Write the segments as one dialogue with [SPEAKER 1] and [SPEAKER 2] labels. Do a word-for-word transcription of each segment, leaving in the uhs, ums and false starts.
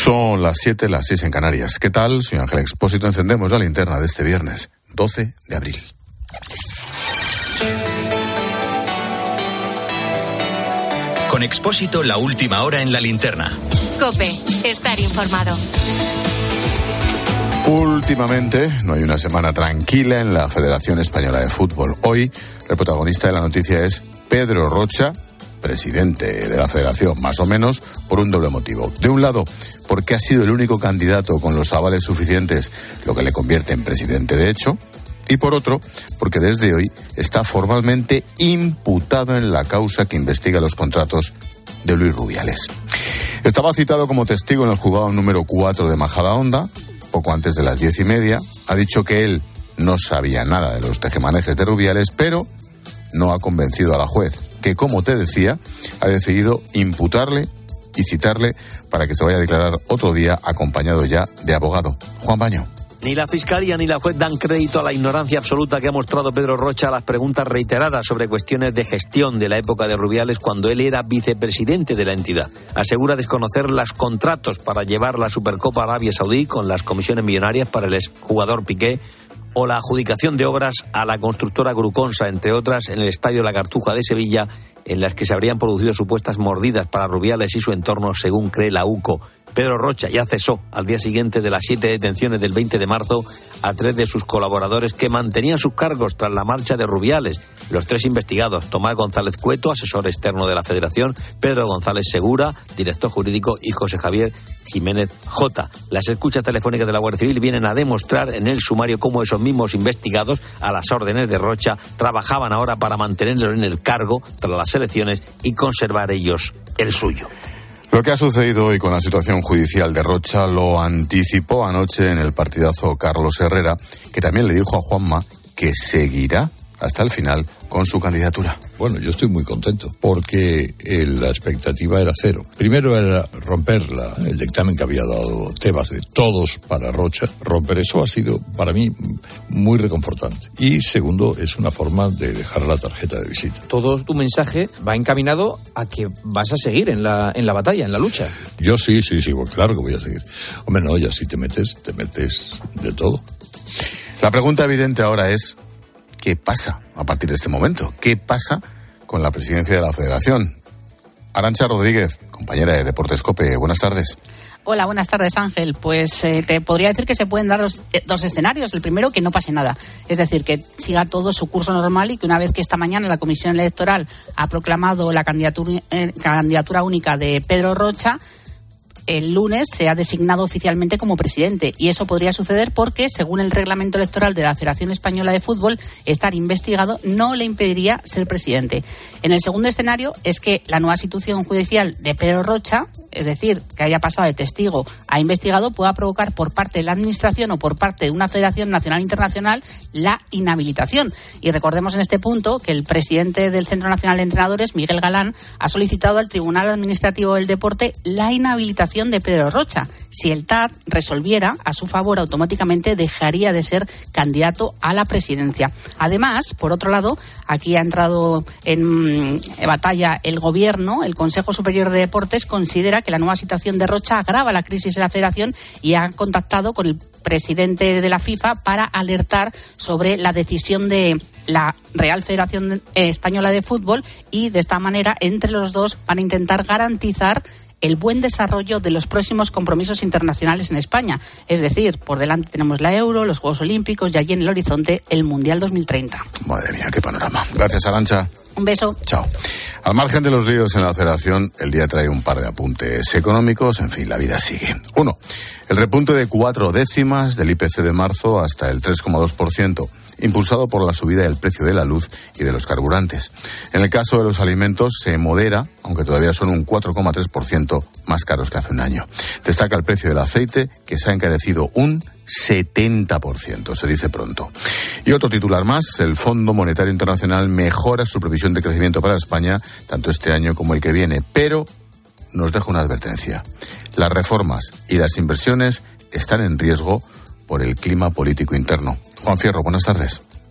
[SPEAKER 1] Son las siete, las seis en Canarias. ¿Qué tal? Soy Ángel Expósito. Encendemos la linterna de este viernes, doce de abril.
[SPEAKER 2] Con Expósito, la última hora en la linterna.
[SPEAKER 3] COPE, estar informado.
[SPEAKER 1] Últimamente no hay una semana tranquila en la Federación Española de Fútbol. Hoy, el protagonista de la noticia es Pedro Rocha, presidente de la Federación, más o menos, por un doble motivo. De un lado, porque ha sido el único candidato con los avales suficientes, lo que le convierte en presidente de hecho, y por otro, porque desde hoy está formalmente imputado en la causa que investiga los contratos de Luis Rubiales. Estaba citado como testigo en el juzgado número cuatro de Majadahonda, poco antes de las diez y media. Ha dicho que él no sabía nada de los tejemanejes de Rubiales, pero no ha convencido a la juez, que, como te decía, ha decidido imputarle y citarle para que se vaya a declarar otro día acompañado ya de abogado. Juan Baño.
[SPEAKER 4] Ni la Fiscalía ni la juez dan crédito a la ignorancia absoluta que ha mostrado Pedro Rocha a las preguntas reiteradas sobre cuestiones de gestión de la época de Rubiales cuando él era vicepresidente de la entidad. Asegura desconocer los contratos para llevar la Supercopa Arabia Saudí con las comisiones millonarias para el exjugador Piqué o la adjudicación de obras a la constructora Gruconsa, entre otras, en el Estadio La Cartuja de Sevilla, en las que se habrían producido supuestas mordidas para Rubiales y su entorno, según cree la U C O. Pedro Rocha ya cesó al día siguiente de las siete detenciones del veinte de marzo a tres de sus colaboradores que mantenían sus cargos tras la marcha de Rubiales. Los tres investigados, Tomás González Cueto, asesor externo de la Federación, Pedro González Segura, director jurídico, y José Javier Jiménez J. Las escuchas telefónicas de la Guardia Civil vienen a demostrar en el sumario cómo esos mismos investigados, a las órdenes de Rocha, trabajaban ahora para mantenerlo en el cargo tras las elecciones y conservar ellos el suyo.
[SPEAKER 1] Lo que ha sucedido hoy con la situación judicial de Rocha lo anticipó anoche en el partidazo Carlos Herrera, que también le dijo a Juanma que seguirá hasta el final con su candidatura.
[SPEAKER 5] Bueno, yo estoy muy contento porque eh, la expectativa era cero. Primero era romper la, el dictamen que había dado Tebas de todos para Rocha. Romper eso ha sido para mí muy reconfortante. Y segundo, es una forma de dejar la tarjeta de visita.
[SPEAKER 6] Todo tu mensaje va encaminado a que vas a seguir en la, en la batalla, en la lucha.
[SPEAKER 5] Yo sí, sí, sí, bueno, claro que voy a seguir. Hombre, no, ya si te metes, te metes de todo.
[SPEAKER 1] La pregunta evidente ahora es: ¿qué pasa a partir de este momento? ¿Qué pasa con la presidencia de la Federación? Arantxa Rodríguez, compañera de Deportes COPE, buenas tardes.
[SPEAKER 7] Hola, buenas tardes, Ángel. Pues eh, te podría decir que se pueden dar dos, eh, dos escenarios. El primero, que no pase nada. Es decir, que siga todo su curso normal y que una vez que esta mañana la Comisión Electoral ha proclamado la candidatura, eh, candidatura única de Pedro Rocha, el lunes se ha designado oficialmente como presidente. Y eso podría suceder porque, según el reglamento electoral de la Federación Española de Fútbol, estar investigado no le impediría ser presidente. En el segundo escenario es que la nueva situación judicial de Pedro Rocha, es decir, que haya pasado de testigo a investigado, pueda provocar por parte de la Administración o por parte de una Federación Nacional Internacional la inhabilitación. Y recordemos en este punto que el presidente del Centro Nacional de Entrenadores, Miguel Galán, ha solicitado al Tribunal Administrativo del Deporte la inhabilitación de Pedro Rocha. Si el T A D resolviera a su favor, automáticamente dejaría de ser candidato a la presidencia. Además, por otro lado, aquí ha entrado en batalla el Gobierno. El Consejo Superior de Deportes considera que la nueva situación de Rocha agrava la crisis de la Federación y ha contactado con el presidente de la FIFA para alertar sobre la decisión de la Real Federación Española de Fútbol, y de esta manera entre los dos van a intentar garantizar el buen desarrollo de los próximos compromisos internacionales en España. Es decir, por delante tenemos la Euro, los Juegos Olímpicos y allí en el horizonte el Mundial dos mil treinta.
[SPEAKER 1] Madre mía, qué panorama. Gracias, Arantxa.
[SPEAKER 7] Un beso.
[SPEAKER 1] Chao. Al margen de los líos en la Federación, el día trae un par de apuntes económicos. En fin, la vida sigue. Uno, el repunte de cuatro décimas del I P C de marzo hasta el tres coma dos por ciento. Impulsado por la subida del precio de la luz y de los carburantes. En el caso de los alimentos se modera, aunque todavía son un cuatro coma tres por ciento más caros que hace un año. Destaca el precio del aceite, que se ha encarecido un setenta por ciento, se dice pronto. Y otro titular más: el Fondo Monetario Internacional mejora su previsión de crecimiento para España, tanto este año como el que viene, pero nos deja una advertencia. Las reformas y las inversiones están en riesgo por el clima político interno. Juan Fierro, buenas tardes.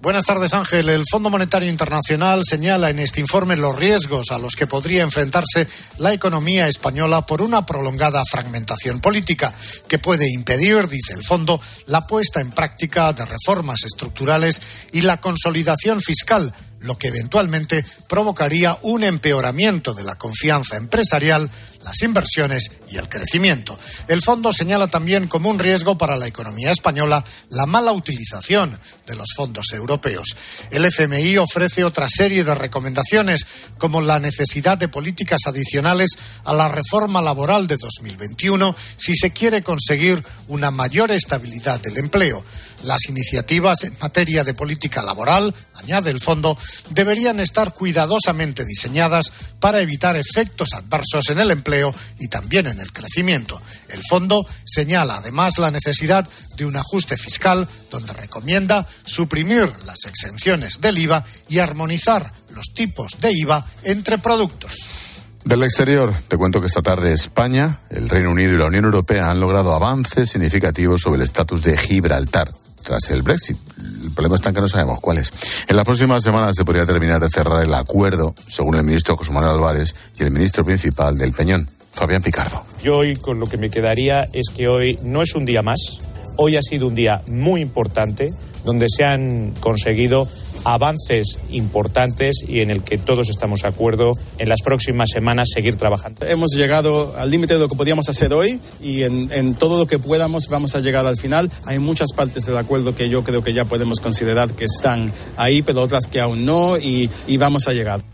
[SPEAKER 8] Buenas tardes, Ángel. El Fondo Monetario Internacional señala en este informe los riesgos a los que podría enfrentarse la economía española por una prolongada fragmentación política que puede impedir, dice el fondo, la puesta en práctica de reformas estructurales y la consolidación fiscal, lo que eventualmente provocaría un empeoramiento de la confianza empresarial, las inversiones y el crecimiento. El fondo señala también como un riesgo para la economía española la mala utilización de los fondos europeos. El F M I ofrece otra serie de recomendaciones, como la necesidad de políticas adicionales a la reforma laboral de dos mil veintiuno si se quiere conseguir una mayor estabilidad del empleo. Las iniciativas en materia de política laboral, añade el fondo, deberían estar cuidadosamente diseñadas para evitar efectos adversos en el empleo y también en el crecimiento. El fondo señala además la necesidad de un ajuste fiscal, donde recomienda suprimir las exenciones del I V A y armonizar los tipos de I V A entre productos.
[SPEAKER 1] Del exterior, te cuento que esta tarde España, el Reino Unido y la Unión Europea han logrado avances significativos sobre el estatus de Gibraltar tras el Brexit. El problema está en que no sabemos cuál es. En las próximas semanas se podría terminar de cerrar el acuerdo, según el ministro José Manuel Álvarez y el ministro principal del Peñón, Fabián Picardo.
[SPEAKER 9] Yo hoy con lo que me quedaría es que hoy no es un día más, hoy ha sido un día muy importante, donde se han conseguido avances importantes y en el que todos estamos de acuerdo en las próximas semanas seguir trabajando.
[SPEAKER 10] Hemos llegado al límite de lo que podíamos hacer hoy y en, en todo lo que podamos vamos a llegar al final. Hay muchas partes del acuerdo que yo creo que ya podemos considerar que están ahí, pero otras que aún no, y, y vamos a llegar.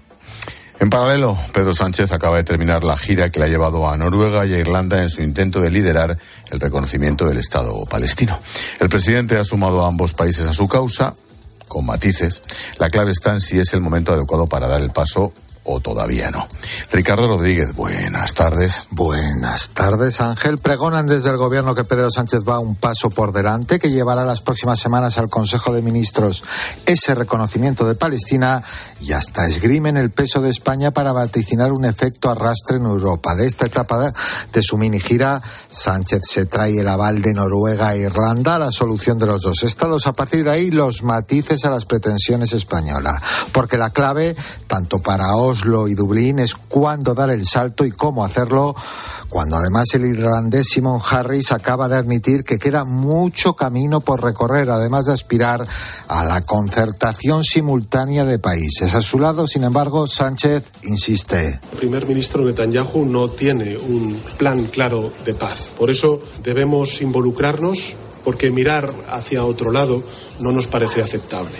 [SPEAKER 1] En paralelo, Pedro Sánchez acaba de terminar la gira que le ha llevado a Noruega y a Irlanda en su intento de liderar el reconocimiento del Estado palestino. El presidente ha sumado a ambos países a su causa, con matices. La clave está en si es el momento adecuado para dar el paso o todavía no. Ricardo Rodríguez, buenas tardes.
[SPEAKER 11] Buenas tardes, Ángel. Pregonan desde el gobierno que Pedro Sánchez va un paso por delante, que llevará las próximas semanas al Consejo de Ministros ese reconocimiento de Palestina y hasta esgrimen el peso de España para vaticinar un efecto arrastre en Europa. De esta etapa de su mini gira, Sánchez se trae el aval de Noruega e Irlanda a la solución de los dos estados. A partir de ahí, los matices a las pretensiones españolas. Porque la clave, tanto para Oslo y Dublín, es cuándo dar el salto y cómo hacerlo, cuando además el irlandés Simon Harris acaba de admitir que queda mucho camino por recorrer, además de aspirar a la concertación simultánea de países. A su lado, sin embargo, Sánchez insiste.
[SPEAKER 12] El primer ministro Netanyahu no tiene un plan claro de paz. Por eso debemos involucrarnos, porque mirar hacia otro lado no nos parece aceptable.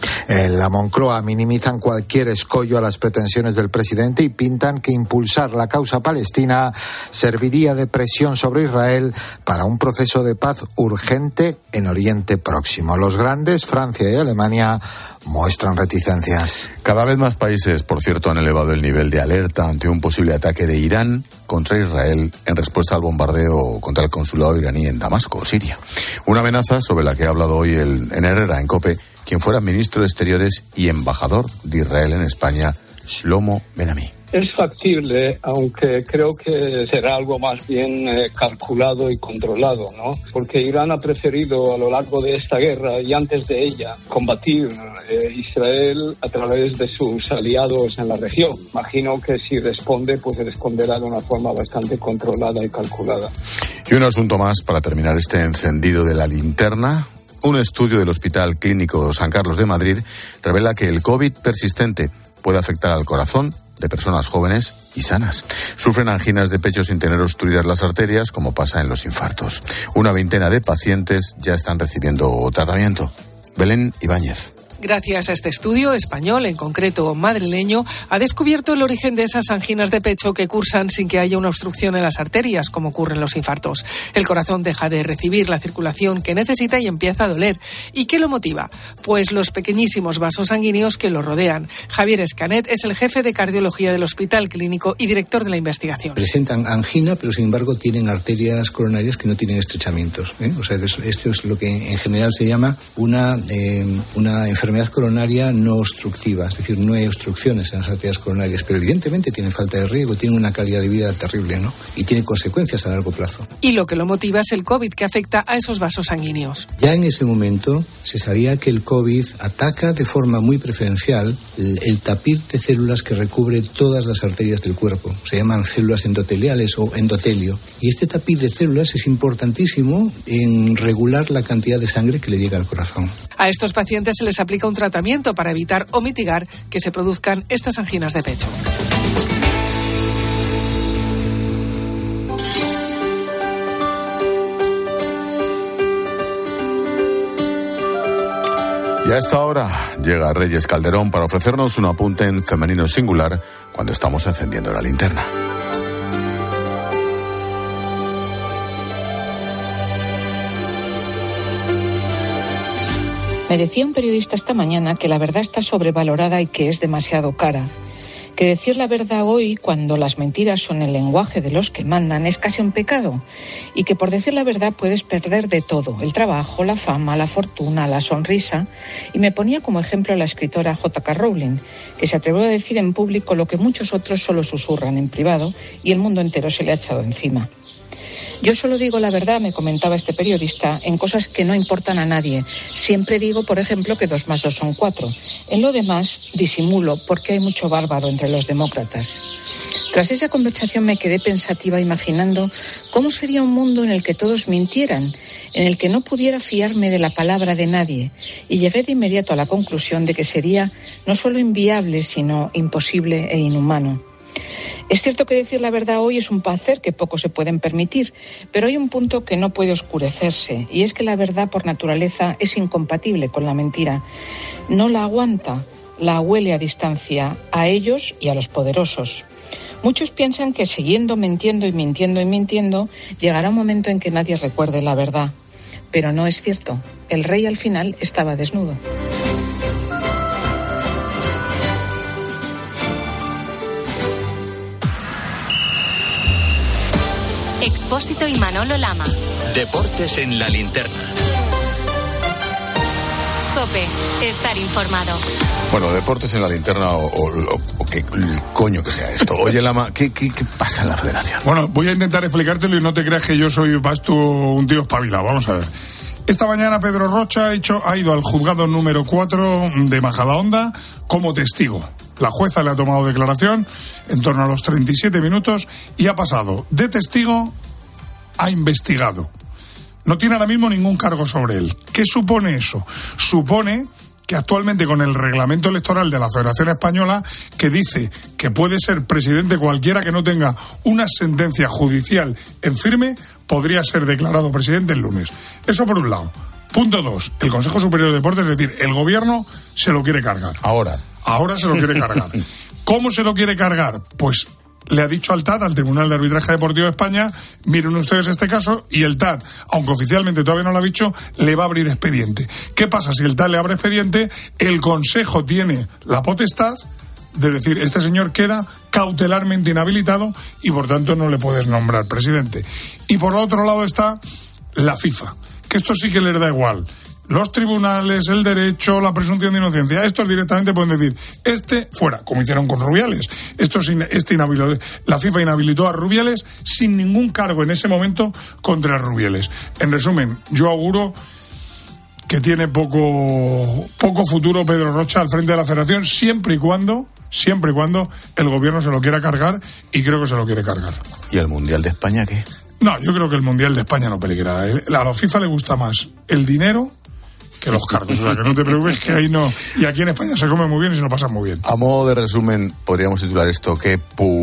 [SPEAKER 11] En la Moncloa minimizan cualquier escollo a las pretensiones del presidente y pintan que impulsar la causa palestina serviría de presión sobre Israel para un proceso de paz urgente en Oriente Próximo. Los grandes, Francia y Alemania, muestran reticencias.
[SPEAKER 1] Cada vez más países, por cierto, han elevado el nivel de alerta ante un posible ataque de Irán contra Israel en respuesta al bombardeo contra el consulado iraní en Damasco, Siria. Una amenaza sobre la que ha hablado hoy el, en Herrera, en COPE, quien fuera ministro de Exteriores y embajador de Israel en España, Shlomo Ben-Ami.
[SPEAKER 13] Es factible, aunque creo que será algo más bien eh, calculado y controlado, ¿no? Porque Irán ha preferido a lo largo de esta guerra y antes de ella combatir eh, Israel a través de sus aliados en la región. Imagino que si responde, pues responderá de una forma bastante controlada y calculada.
[SPEAKER 1] Y un asunto más para terminar este encendido de la linterna. Un estudio del Hospital Clínico San Carlos de Madrid revela que el COVID persistente puede afectar al corazón de personas jóvenes y sanas. Sufren anginas de pecho sin tener obstruidas las arterias, como pasa en los infartos. Una veintena de pacientes ya están recibiendo tratamiento. Belén Ibáñez.
[SPEAKER 14] Gracias a este estudio español, en concreto madrileño, ha descubierto el origen de esas anginas de pecho que cursan sin que haya una obstrucción en las arterias, como ocurre en los infartos. El corazón deja de recibir la circulación que necesita y empieza a doler. ¿Y qué lo motiva? Pues los pequeñísimos vasos sanguíneos que lo rodean. Javier Escanet es el jefe de cardiología del Hospital Clínico y director de la investigación.
[SPEAKER 15] Presentan angina, pero sin embargo tienen arterias coronarias que no tienen estrechamientos, ¿eh? O sea, esto es lo que en general se llama una, eh, una enfermedad enfermedad coronaria no obstructiva, es decir, no hay obstrucciones en las arterias coronarias, pero evidentemente tiene falta de riego, tiene una calidad de vida terrible, ¿no? Y tiene consecuencias a largo plazo.
[SPEAKER 14] Y lo que lo motiva es el COVID, que afecta a esos vasos sanguíneos.
[SPEAKER 15] Ya en ese momento se sabía que el COVID ataca de forma muy preferencial el, el tapiz de células que recubre todas las arterias del cuerpo. Se llaman células endoteliales o endotelio. Y este tapiz de células es importantísimo en regular la cantidad de sangre que le llega al corazón.
[SPEAKER 14] A estos pacientes se les aplica un tratamiento para evitar o mitigar que se produzcan estas anginas de pecho.
[SPEAKER 1] Y a esta hora llega Reyes Calderón para ofrecernos un apunte en femenino singular cuando estamos encendiendo la linterna.
[SPEAKER 16] Me decía un periodista esta mañana que la verdad está sobrevalorada y que es demasiado cara. Que decir la verdad hoy, cuando las mentiras son el lenguaje de los que mandan, es casi un pecado. Y que por decir la verdad puedes perder de todo: el trabajo, la fama, la fortuna, la sonrisa. Y me ponía como ejemplo a la escritora J K Rowling, que se atrevió a decir en público lo que muchos otros solo susurran en privado y el mundo entero se le ha echado encima. Yo solo digo la verdad, me comentaba este periodista, en cosas que no importan a nadie. Siempre digo, por ejemplo, que dos más dos son cuatro. En lo demás, disimulo, porque hay mucho bárbaro entre los demócratas. Tras esa conversación me quedé pensativa imaginando cómo sería un mundo en el que todos mintieran, en el que no pudiera fiarme de la palabra de nadie. Y llegué de inmediato a la conclusión de que sería no solo inviable, sino imposible e inhumano. Es cierto que decir la verdad hoy es un placer que pocos se pueden permitir, pero hay un punto que no puede oscurecerse, y es que la verdad por naturaleza es incompatible con la mentira. No la aguanta, la huele a distancia, a ellos y a los poderosos. Muchos piensan que siguiendo mintiendo y mintiendo y mintiendo, llegará un momento en que nadie recuerde la verdad. Pero no es cierto. El rey al final estaba desnudo.
[SPEAKER 3] Expósito y Manolo Lama.
[SPEAKER 2] Deportes en la linterna.
[SPEAKER 3] COPE, estar informado.
[SPEAKER 1] Bueno, deportes en la linterna o, o, o que el coño que sea esto. Oye, Lama, ¿qué, qué, qué pasa en la federación?
[SPEAKER 17] Bueno, voy a intentar explicártelo y no te creas que yo soy vasto, un tío espabilado. Vamos a ver. Esta mañana Pedro Rocha ha, hecho, ha ido al juzgado número cuatro de Majadahonda como testigo. La jueza le ha tomado declaración en torno a los treinta y siete minutos y ha pasado de testigo a investigado. No tiene ahora mismo ningún cargo sobre él. ¿Qué supone eso? Supone que actualmente con el reglamento electoral de la Federación Española, que dice que puede ser presidente cualquiera que no tenga una sentencia judicial en firme, podría ser declarado presidente el lunes. Eso por un lado. Punto dos, el Consejo Superior de Deportes, es decir, el gobierno se lo quiere cargar.
[SPEAKER 1] Ahora.
[SPEAKER 17] Ahora se lo quiere cargar. ¿Cómo se lo quiere cargar? Pues le ha dicho al T A D, al Tribunal de Arbitraje Deportivo de España, miren ustedes este caso, y el T A D, aunque oficialmente todavía no lo ha dicho, le va a abrir expediente. ¿Qué pasa? Si el T A D le abre expediente, el Consejo tiene la potestad de decir, este señor queda cautelarmente inhabilitado y por tanto no le puedes nombrar presidente. Y por otro lado está la FIFA, que esto sí que les da igual. Los tribunales, el derecho, la presunción de inocencia, estos directamente pueden decir, este fuera, como hicieron con Rubiales. Esto este inhabilitó, la FIFA inhabilitó a Rubiales sin ningún cargo en ese momento contra Rubiales. En resumen, yo auguro que tiene poco, poco futuro Pedro Rocha al frente de la Federación, siempre y cuando, siempre y cuando el gobierno se lo quiera cargar, y creo que se lo quiere cargar.
[SPEAKER 1] ¿Y el Mundial de España qué?
[SPEAKER 17] No, yo creo que el Mundial de España no peligra. A la FIFA le gusta más el dinero que los cargos, o sea, que no te preocupes, que ahí no. Y aquí en España se come muy bien y se lo pasa muy bien.
[SPEAKER 1] A modo de resumen, podríamos titular esto, ¿qué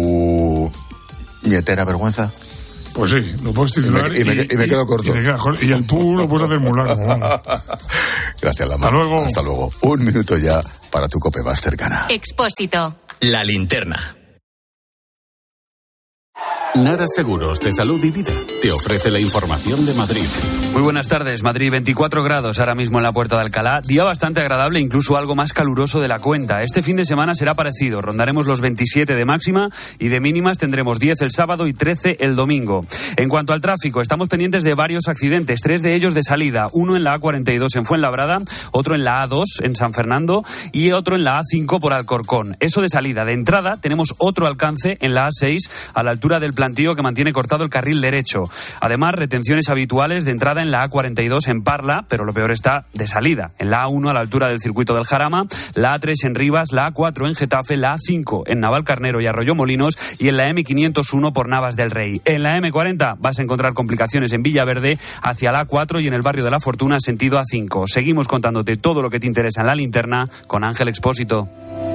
[SPEAKER 1] puñetera vergüenza?
[SPEAKER 17] Pues sí, lo puedes titular.
[SPEAKER 1] Y me, y me, y me quedo corto.
[SPEAKER 17] Y, y el pu lo puedes hacer muy largo.
[SPEAKER 1] Gracias, Lama.
[SPEAKER 17] Hasta luego.
[SPEAKER 1] Hasta luego. Un minuto ya para tu COPE más cercana.
[SPEAKER 3] Expósito.
[SPEAKER 2] La linterna.
[SPEAKER 18] Nara Seguros de Salud y Vida te ofrece la información de Madrid.
[SPEAKER 19] Muy buenas tardes, Madrid, veinticuatro grados ahora mismo en la Puerta de Alcalá, día bastante agradable, incluso algo más caluroso de la cuenta. Este fin de semana será parecido, rondaremos los veintisiete de máxima y de mínimas tendremos diez el sábado y trece el domingo. En cuanto al tráfico, estamos pendientes de varios accidentes, tres de ellos de salida, uno en la A cuarenta y dos en Fuenlabrada, otro en la A dos en San Fernando y otro en la A cinco por Alcorcón. Eso de salida. De entrada tenemos otro alcance en la A seis a la altura del plantío que mantiene cortado el carril derecho. Además, retenciones habituales de entrada en la A cuarenta y dos en Parla, pero lo peor está de salida. En la A uno a la altura del circuito del Jarama, la A tres en Rivas, la A cuatro en Getafe, la A cinco en Navalcarnero y Arroyomolinos y en la M quinientos uno por Navas del Rey. En la M cuarenta vas a encontrar complicaciones en Villaverde hacia la A cuatro y en el barrio de la Fortuna sentido A cinco. Seguimos contándote todo lo que te interesa en la linterna con Ángel Expósito.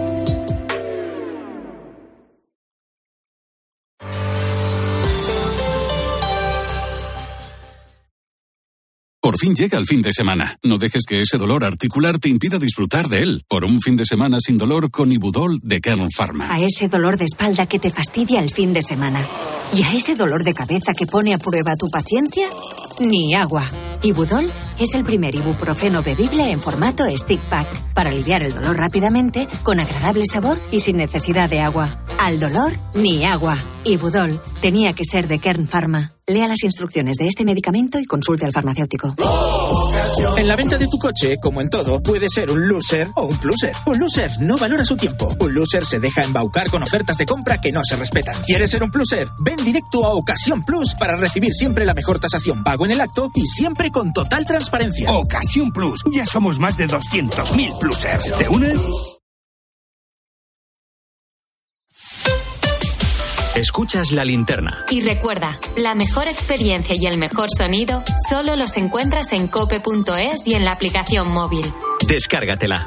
[SPEAKER 18] Por fin llega el fin de semana. No dejes que ese dolor articular te impida disfrutar de él. Por un fin de semana sin dolor con Ibudol de Kern Pharma.
[SPEAKER 20] A ese dolor de espalda que te fastidia el fin de semana. ¿Y a ese dolor de cabeza que pone a prueba tu paciencia? Ni agua. Ibudol es el primer ibuprofeno bebible en formato stick pack para aliviar el dolor rápidamente, con agradable sabor y sin necesidad de agua. Al dolor, ni agua. Ibudol tenía que ser de Kern Pharma. Lea las instrucciones de este medicamento y consulte al farmacéutico.
[SPEAKER 21] En la venta de tu coche, como en todo, puede ser un loser o un pluser. Un loser no valora su tiempo. Un loser se deja embaucar con ofertas de compra que no se respetan. ¿Quieres ser un pluser? Ven directo a Ocasión Plus para recibir siempre la mejor tasación pago en el acto y siempre con total transparencia.
[SPEAKER 22] Ocasión Plus. Ya somos más de doscientos mil plusers. ¿Te unes?
[SPEAKER 2] Escuchas La Linterna.
[SPEAKER 3] Y recuerda, la mejor experiencia y el mejor sonido solo los encuentras en cope punto es y en la aplicación móvil.
[SPEAKER 2] Descárgatela.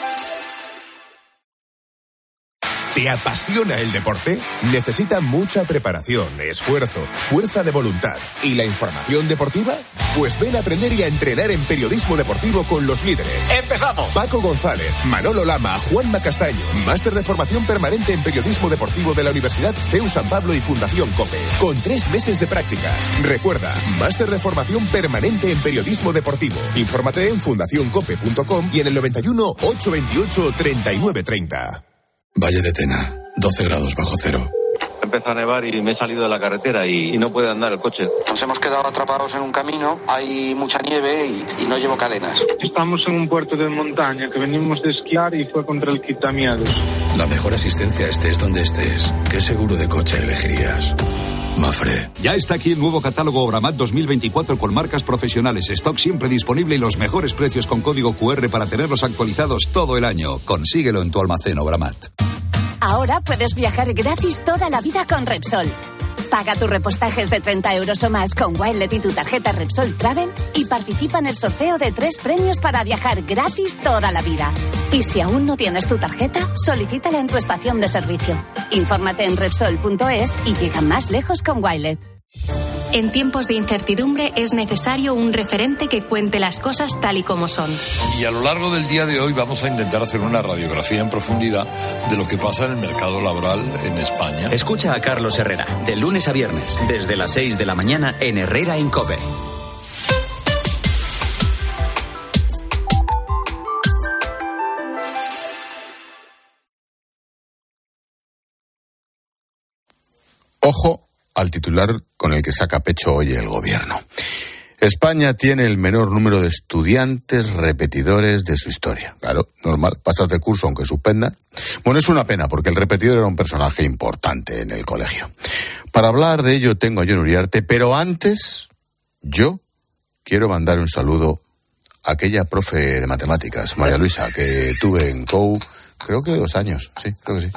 [SPEAKER 23] ¿Te apasiona el deporte? Necesita mucha preparación, esfuerzo, fuerza de voluntad. ¿Y la información deportiva? Pues ven a aprender y a entrenar en periodismo deportivo con los líderes.
[SPEAKER 24] ¡Empezamos!
[SPEAKER 23] Paco González, Manolo Lama, Juanma Castaño. Máster de formación permanente en periodismo deportivo de la Universidad C E U San Pablo y Fundación COPE. Con tres meses de prácticas. Recuerda, máster de formación permanente en periodismo deportivo. Infórmate en fundación cope punto com y en el noventa y uno, ochocientos veintiocho, treinta y nueve treinta.
[SPEAKER 25] Valle de Tena, doce grados bajo cero.
[SPEAKER 26] Empezó a nevar y me he salido de la carretera y, y no puede andar el coche.
[SPEAKER 27] Nos hemos quedado atrapados en un camino, hay mucha nieve y, y no llevo cadenas.
[SPEAKER 28] Estamos en un puerto de montaña que venimos de esquiar y fue contra el quitamiedos.
[SPEAKER 25] La mejor asistencia estés donde estés. ¿Qué seguro de coche elegirías? Mafre.
[SPEAKER 29] Ya está aquí el nuevo catálogo Obramat dos mil veinticuatro con marcas profesionales, stock siempre disponible y los mejores precios con código cu erre para tenerlos actualizados todo el año. Consíguelo en tu almacén Obramat.
[SPEAKER 30] Ahora puedes viajar gratis toda la vida con Repsol. Paga tus repostajes de treinta euros o más con Wilet y tu tarjeta Repsol Travel y participa en el sorteo de tres premios para viajar gratis toda la vida. Y si aún no tienes tu tarjeta, solicítala en tu estación de servicio. Infórmate en Repsol punto es y llega más lejos con Wilet.
[SPEAKER 3] En tiempos de incertidumbre es necesario un referente que cuente las cosas tal y como son.
[SPEAKER 5] Y a lo largo del día de hoy vamos a intentar hacer una radiografía en profundidad de lo que pasa en el mercado laboral en España.
[SPEAKER 2] Escucha a Carlos Herrera, de lunes a viernes, desde las seis de la mañana en Herrera en COPE.
[SPEAKER 1] Ojo al titular con el que saca pecho hoy el gobierno. España tiene el menor número de estudiantes repetidores de su historia. Claro, normal, pasas de curso aunque suspendan. Bueno, es una pena porque el repetidor era un personaje importante en el colegio. Para hablar de ello tengo a Jon Uriarte, pero antes yo quiero mandar un saludo a aquella profe de matemáticas, María Luisa, que tuve en C O U, creo que dos años, sí, creo que sí.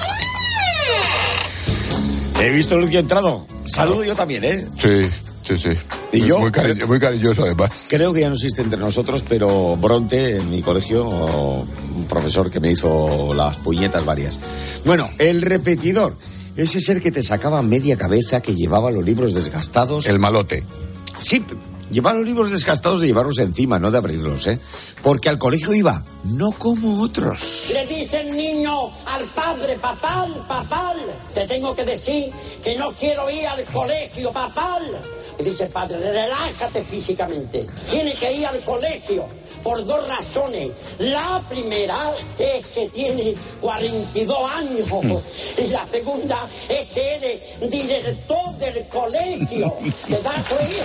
[SPEAKER 31] He visto el que ha entrado. Saludo yo también, ¿eh?
[SPEAKER 1] Sí, sí, sí.
[SPEAKER 31] Y
[SPEAKER 1] muy,
[SPEAKER 31] yo
[SPEAKER 1] muy, cari- muy cariñoso, además.
[SPEAKER 31] Creo que ya no existe entre nosotros, pero Bronte, en mi colegio, un profesor que me hizo las puñetas varias. Bueno, el repetidor. Ese ser que te sacaba media cabeza, que llevaba los libros desgastados.
[SPEAKER 1] El malote.
[SPEAKER 31] Sí, Lleva los libros desgastados de llevarlos encima, no de abrirlos, ¿eh? Porque al colegio iba, no como otros.
[SPEAKER 4] Le dice el niño al padre, papal, papal, te tengo que decir que no quiero ir al colegio, papal. Y dice el padre, relájate físicamente, tiene que ir al colegio por dos razones. La primera es que tiene cuarenta y dos años y la segunda es que eres director del colegio. ¿Te das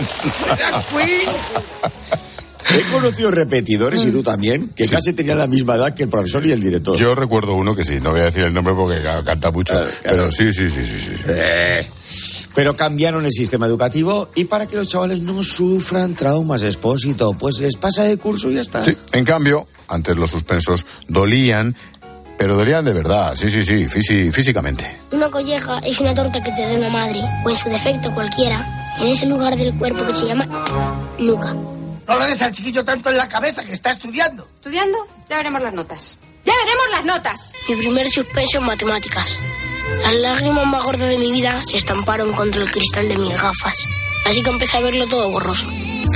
[SPEAKER 4] cuenta?
[SPEAKER 31] He conocido repetidores, y tú también, que sí, casi tenían la misma edad que el profesor y el director.
[SPEAKER 1] Yo recuerdo uno que sí, no voy a decir el nombre porque canta mucho, claro, claro. Pero sí, sí, sí, sí. sí.
[SPEAKER 31] Eh. Pero cambiaron el sistema educativo y para que los chavales no sufran traumas, Expósito, pues les pasa de curso y ya está.
[SPEAKER 1] Sí, en cambio, antes los suspensos dolían, pero dolían de verdad, sí, sí, sí, físi- físicamente.
[SPEAKER 6] Una colleja es una torta que te da una madre, o en su defecto cualquiera, en ese lugar del cuerpo que se llama nuca.
[SPEAKER 7] No le des al chiquillo tanto en la cabeza, que está estudiando.
[SPEAKER 8] ¿Estudiando? Ya veremos las notas. ¡Ya veremos las notas!
[SPEAKER 6] Mi primer suspenso en matemáticas. Las lágrimas más gordas de mi vida se estamparon contra el cristal de mis gafas. Así que empecé a verlo todo borroso.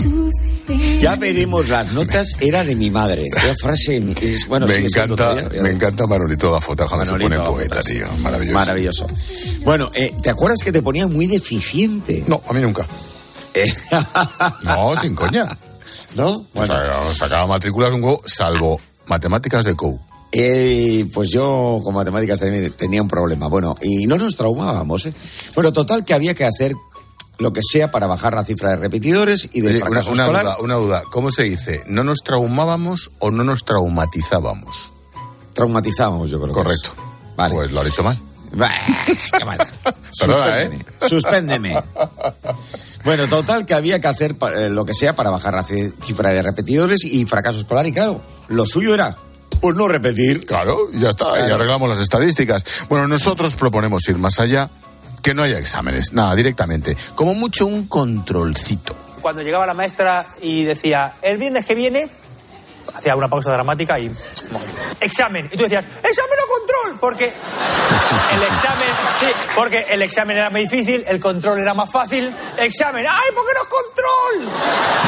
[SPEAKER 31] Ya veremos las notas, era de mi madre. La frase es, bueno,
[SPEAKER 1] me encanta, me encanta Manolito Gafotas cuando se pone poeta, tío. Maravilloso.
[SPEAKER 31] Maravilloso. Bueno, eh, ¿te acuerdas que te ponía muy deficiente?
[SPEAKER 1] No, a mí nunca. Eh. No, sin coña.
[SPEAKER 31] ¿No?
[SPEAKER 1] Bueno. O sea, sacaba matrículas un huevo, salvo matemáticas de C O U.
[SPEAKER 31] Eh, pues yo con matemáticas también tenía un problema. Bueno, y no nos traumábamos, ¿eh? Bueno, total que había que hacer lo que sea para bajar la cifra de repetidores y de
[SPEAKER 1] Oye,
[SPEAKER 31] fracaso
[SPEAKER 1] una, una
[SPEAKER 31] escolar.
[SPEAKER 1] Duda, una duda, ¿cómo se dice? ¿No nos traumábamos o no nos traumatizábamos?
[SPEAKER 31] Traumatizábamos, yo creo.
[SPEAKER 1] Correcto.
[SPEAKER 31] Que es. Vale.
[SPEAKER 1] Pues lo ha dicho mal.
[SPEAKER 31] Bah, qué mal.
[SPEAKER 1] Perdona, ¿eh?
[SPEAKER 31] Suspéndeme. Bueno, total que había que hacer lo que sea para bajar la cifra de repetidores y fracaso escolar. Y claro, lo suyo era, pues no repetir.
[SPEAKER 1] Claro, y ya está, claro. Y arreglamos las estadísticas. Bueno, nosotros proponemos ir más allá, que no haya exámenes, nada, directamente. Como mucho un controlcito.
[SPEAKER 9] Cuando llegaba la maestra y decía, el viernes que viene, hacía una pausa dramática y... examen. Y tú decías, examen o control, porque el examen, sí, porque el examen era muy difícil, el control era más fácil. Examen, ¡ay, por qué no es control!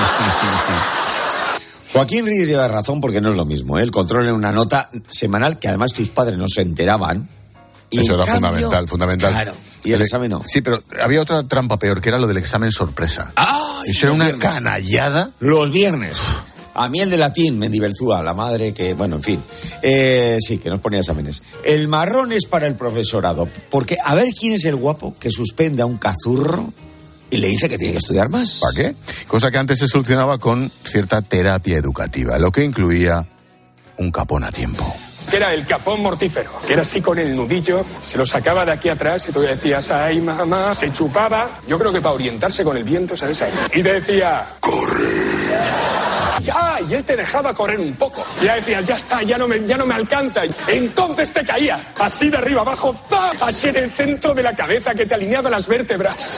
[SPEAKER 31] Joaquín Reyes lleva razón porque no es lo mismo, ¿eh? El control era una nota semanal que además tus padres no se enteraban. Y
[SPEAKER 1] eso era
[SPEAKER 31] cambio,
[SPEAKER 1] fundamental, fundamental.
[SPEAKER 31] Claro, y el, el examen no.
[SPEAKER 1] Sí, pero había otra trampa peor, que era lo del examen sorpresa.
[SPEAKER 31] ¡Ah!
[SPEAKER 1] Eso era una viernes. Canallada.
[SPEAKER 31] Los viernes. A mí el de latín, Mendibelzúa, la madre que... Bueno, en fin. Eh, sí, que nos ponía exámenes. El marrón es para el profesorado. Porque a ver quién es el guapo que suspende a un cazurro y le dice que tiene que estudiar más.
[SPEAKER 1] ¿Para qué? Cosa que antes se solucionaba con cierta terapia educativa, lo que incluía un capón a tiempo.
[SPEAKER 10] Que era el capón mortífero, que era así con el nudillo, se lo sacaba de aquí atrás y tú decías, ay mamá, se chupaba, yo creo que para orientarse con el viento, ¿sabes? Y te decía, corre. Ya, y él te dejaba correr un poco. Ya decías, ya está, ya no me, ya no me alcanza. Entonces te caía, así de arriba abajo, ¡zah! Así en el centro de la cabeza que te alineaba las vértebras.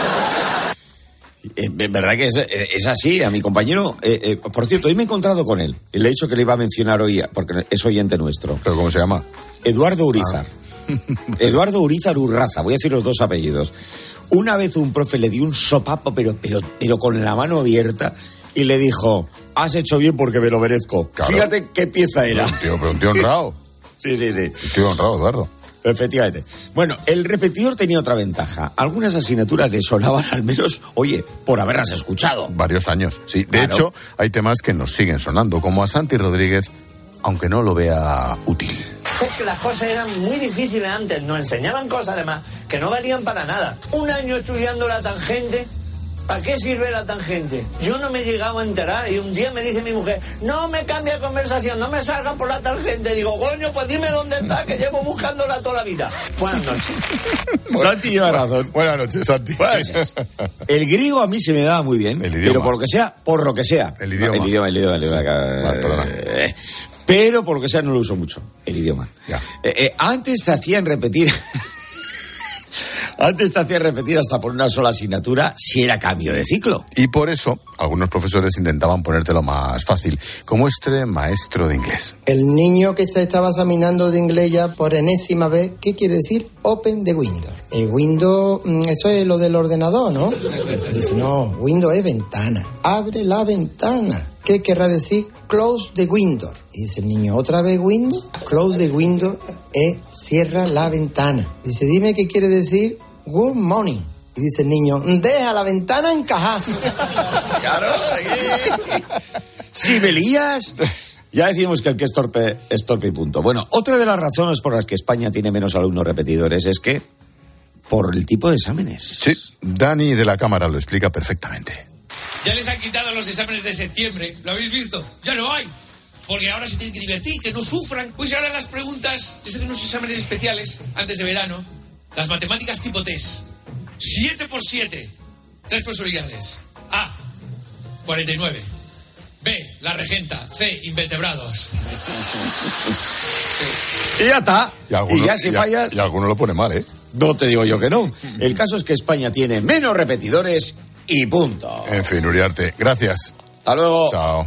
[SPEAKER 31] Es verdad que es, es así, a mi compañero. Eh, eh, por cierto, hoy me he encontrado con él. Le he dicho que le iba a mencionar hoy, porque es oyente nuestro.
[SPEAKER 1] ¿Pero cómo se llama?
[SPEAKER 31] Eduardo Urizar. Ah. Eduardo Urizar Urraza, voy a decir los dos apellidos. Una vez un profe le dio un sopapo, pero, pero, pero con la mano abierta, y le dijo, has hecho bien porque me lo merezco. Claro. Fíjate qué pieza era.
[SPEAKER 1] Un tío, pero un tío honrado.
[SPEAKER 31] Sí, sí, sí.
[SPEAKER 1] Un tío honrado, Eduardo.
[SPEAKER 31] Efectivamente. Bueno, el repetidor tenía otra ventaja. Algunas asignaturas le sonaban al menos, oye, por haberlas escuchado.
[SPEAKER 1] Varios años, sí. De
[SPEAKER 31] Claro.
[SPEAKER 1] hecho, hay temas que nos siguen sonando, como a Santi Rodríguez, aunque no lo vea útil.
[SPEAKER 11] Es que las cosas eran muy difíciles antes. Nos enseñaban cosas, además, que no valían para nada. Un año estudiando la tangente. ¿Para qué sirve la tangente? Yo no me he llegado a enterar y un día me dice mi mujer, no me cambia de conversación, no me salgan por la tangente. Digo, coño, pues dime dónde está, que llevo buscándola toda la vida. Buenas noches.
[SPEAKER 31] Santi lleva razón.
[SPEAKER 1] Buenas noches, Santi.
[SPEAKER 31] Buenas noches. El griego a mí se me daba muy bien,
[SPEAKER 1] El
[SPEAKER 31] pero
[SPEAKER 1] idioma.
[SPEAKER 31] por lo que sea, por lo que sea.
[SPEAKER 1] El idioma.
[SPEAKER 31] El idioma, el idioma, el idioma.
[SPEAKER 1] Sí. Vale, perdona.
[SPEAKER 31] Eh, pero por lo que sea no lo uso mucho, el idioma.
[SPEAKER 1] Ya.
[SPEAKER 31] Eh, eh, antes te hacían repetir... Antes te hacía repetir hasta por una sola asignatura si era cambio de ciclo.
[SPEAKER 1] Y por eso algunos profesores intentaban ponértelo más fácil, como este maestro de inglés.
[SPEAKER 12] El niño que se estaba examinando de inglés ya por enésima vez, ¿qué quiere decir? Open the window. El window, eso es lo del ordenador, ¿no? Dice, no, window es ventana. Abre la ventana. ¿Qué querrá decir? Close the window. Y dice el niño, ¿otra vez window? Close the window es cierra la ventana. Dice, dime qué quiere decir good morning. Y dice el niño, deja la ventana encajada.
[SPEAKER 31] Claro, si me lías... Ya decimos que el que es torpe es torpe y punto. Bueno, otra de las razones por las que España tiene menos alumnos repetidores es que por el tipo de exámenes.
[SPEAKER 1] Sí, Dani de la Cámara lo explica perfectamente.
[SPEAKER 13] Ya les han quitado los exámenes de septiembre, ¿lo habéis visto? Ya no hay, porque ahora se tienen que divertir, que no sufran. Pues ahora las preguntas, les hacen unos exámenes especiales antes de verano. Las matemáticas tipo test, siete por siete, tres posibilidades. A, cuarenta y nueve. B, la regenta. C, invertebrados.
[SPEAKER 31] Sí. Y ya está.
[SPEAKER 1] Y, alguno,
[SPEAKER 31] y ya si
[SPEAKER 1] y
[SPEAKER 31] fallas...
[SPEAKER 1] Y alguno lo pone mal, ¿eh?
[SPEAKER 31] No te digo yo que no. El caso es que España tiene menos repetidores y punto.
[SPEAKER 1] En fin, Uriarte, gracias.
[SPEAKER 31] Hasta luego.
[SPEAKER 1] Chao.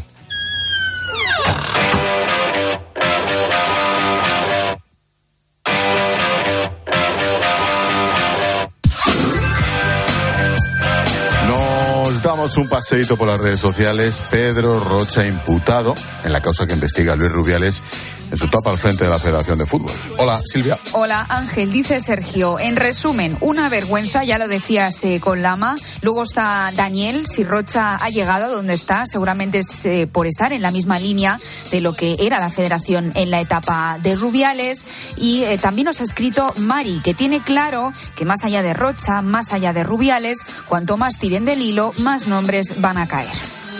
[SPEAKER 1] Damos un paseíto por las redes sociales. Pedro Rocha imputado en la causa que investiga Luis Rubiales en su etapa al frente de la Federación de Fútbol. Hola, Silvia.
[SPEAKER 14] Hola, Ángel. Dice Sergio, en resumen, una vergüenza, ya lo decías eh, con Lama. Luego está Daniel. Si Rocha ha llegado a donde está, seguramente es eh, por estar en la misma línea de lo que era la Federación en la etapa de Rubiales. Y eh, también nos ha escrito Mari, que tiene claro que más allá de Rocha, más allá de Rubiales, cuanto más tiren del hilo, más nombres van a caer.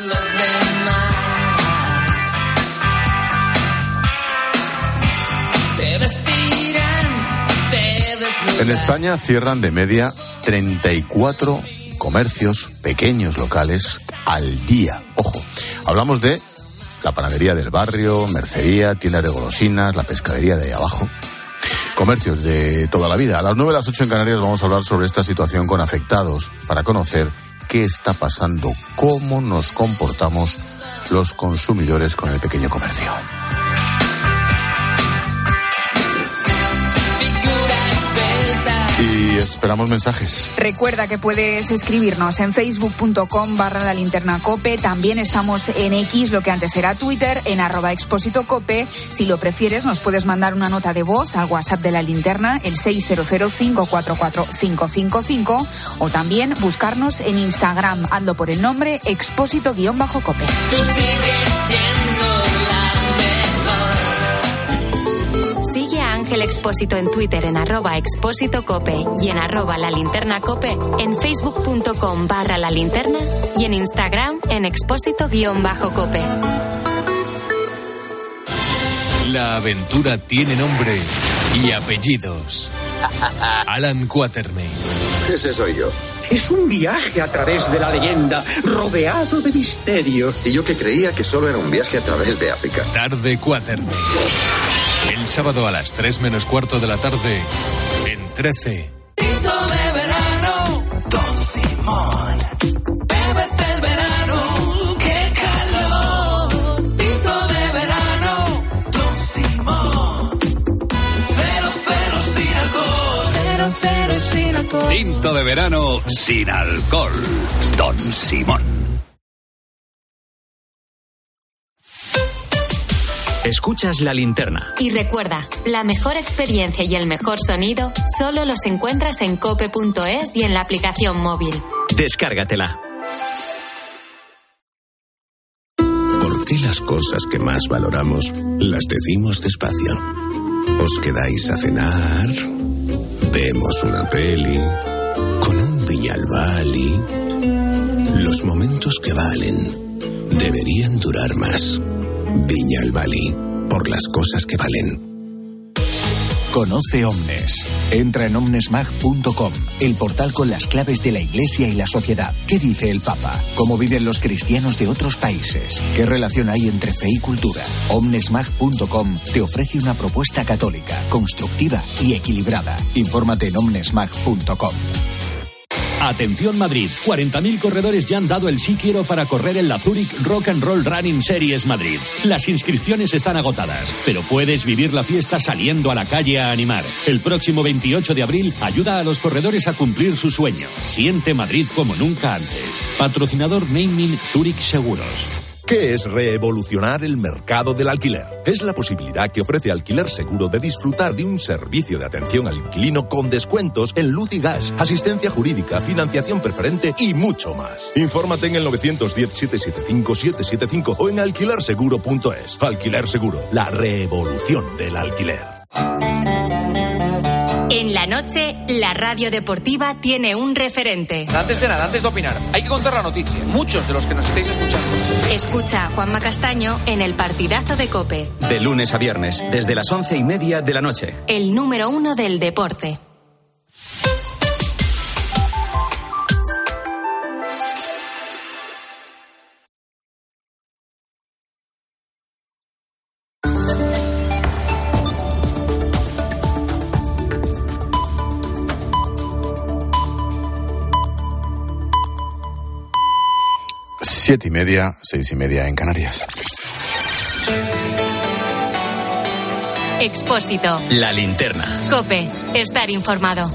[SPEAKER 1] En España cierran de media treinta y cuatro comercios pequeños locales al día. Ojo, hablamos de la panadería del barrio, mercería, tiendas de golosinas, la pescadería de ahí abajo. Comercios de toda la vida. A las nueve de las ocho en Canarias vamos a hablar sobre esta situación con afectados para conocer qué está pasando, cómo nos comportamos los consumidores con el pequeño comercio. Y esperamos mensajes.
[SPEAKER 14] Recuerda que puedes escribirnos en facebook punto com barra la linterna cope. También estamos en X, lo que antes era Twitter, en arroba expósito cope. Si lo prefieres, nos puedes mandar una nota de voz al WhatsApp de la linterna, el seis cero cero, cinco cuatro cuatro, cinco cinco cinco. O también buscarnos en Instagram, ando por el nombre expósito-cope.
[SPEAKER 15] Tú sigues siendo la
[SPEAKER 3] Sigue a Ángel Expósito en Twitter en arroba expósito cope y en arroba la linterna cope, en facebook punto com barra la linterna y en Instagram en expósito guión bajo cope.
[SPEAKER 16] La aventura tiene nombre y apellidos. Alan Quatermain.
[SPEAKER 17] Ese soy yo.
[SPEAKER 18] Es un viaje a través de la leyenda, rodeado de misterios.
[SPEAKER 17] Y yo que creía que solo era un viaje a través de África.
[SPEAKER 16] Tarde Quatermain. El sábado a las tres menos cuarto de la tarde, en trece.
[SPEAKER 15] Tinto de verano, Don Simón. Bébete el verano, qué calor. Tinto de verano, Don Simón. Cero, cero sin alcohol. Cero, cero sin alcohol.
[SPEAKER 29] Tinto de verano sin alcohol, Don Simón.
[SPEAKER 2] Escuchas La Linterna.
[SPEAKER 3] Y recuerda, la mejor experiencia y el mejor sonido solo los encuentras en cope punto es y en la aplicación móvil.
[SPEAKER 2] Descárgatela.
[SPEAKER 19] ¿Por qué las cosas que más valoramos las decimos despacio? ¿Os quedáis a cenar? ¿Vemos una peli? ¿Con un Viñalbali? Los momentos que valen deberían durar más. Viñalbali, por las cosas que valen.
[SPEAKER 5] Conoce Omnes. Entra en omnesmag punto com, el portal con las claves de la Iglesia y la sociedad. ¿Qué dice el Papa? ¿Cómo viven los cristianos de otros países? ¿Qué relación hay entre fe y cultura? omnesmag punto com te ofrece una propuesta católica, constructiva y equilibrada. Infórmate en omnesmag punto com.
[SPEAKER 20] Atención Madrid, cuarenta mil corredores ya han dado el sí quiero para correr en la Zurich Rock and Roll Running Series Madrid. Las inscripciones están agotadas, pero puedes vivir la fiesta saliendo a la calle a animar. El próximo veintiocho de abril ayuda a los corredores a cumplir su sueño. Siente Madrid como nunca antes. Patrocinador Naming Zurich Seguros.
[SPEAKER 21] ¿Qué es revolucionar el mercado del alquiler? Es la posibilidad que ofrece Alquiler Seguro de disfrutar de un servicio de atención al inquilino con descuentos en luz y gas, asistencia jurídica, financiación preferente y mucho más. Infórmate en el nueve uno cero, siete siete cinco, siete siete cinco o en alquiler seguro punto es. Alquiler Seguro, la revolución del alquiler.
[SPEAKER 3] En la noche, la radio deportiva tiene un referente.
[SPEAKER 22] Antes de nada, antes de opinar, hay que contar la noticia. Muchos de los que nos estáis escuchando.
[SPEAKER 3] Escucha a Juanma Castaño en el partidazo de COPE.
[SPEAKER 2] De lunes a viernes, desde las once y media de la noche.
[SPEAKER 3] El número uno del deporte.
[SPEAKER 1] Siete y media, seis y media en Canarias.
[SPEAKER 3] Expósito.
[SPEAKER 2] La linterna.
[SPEAKER 3] COPE. Estar informado.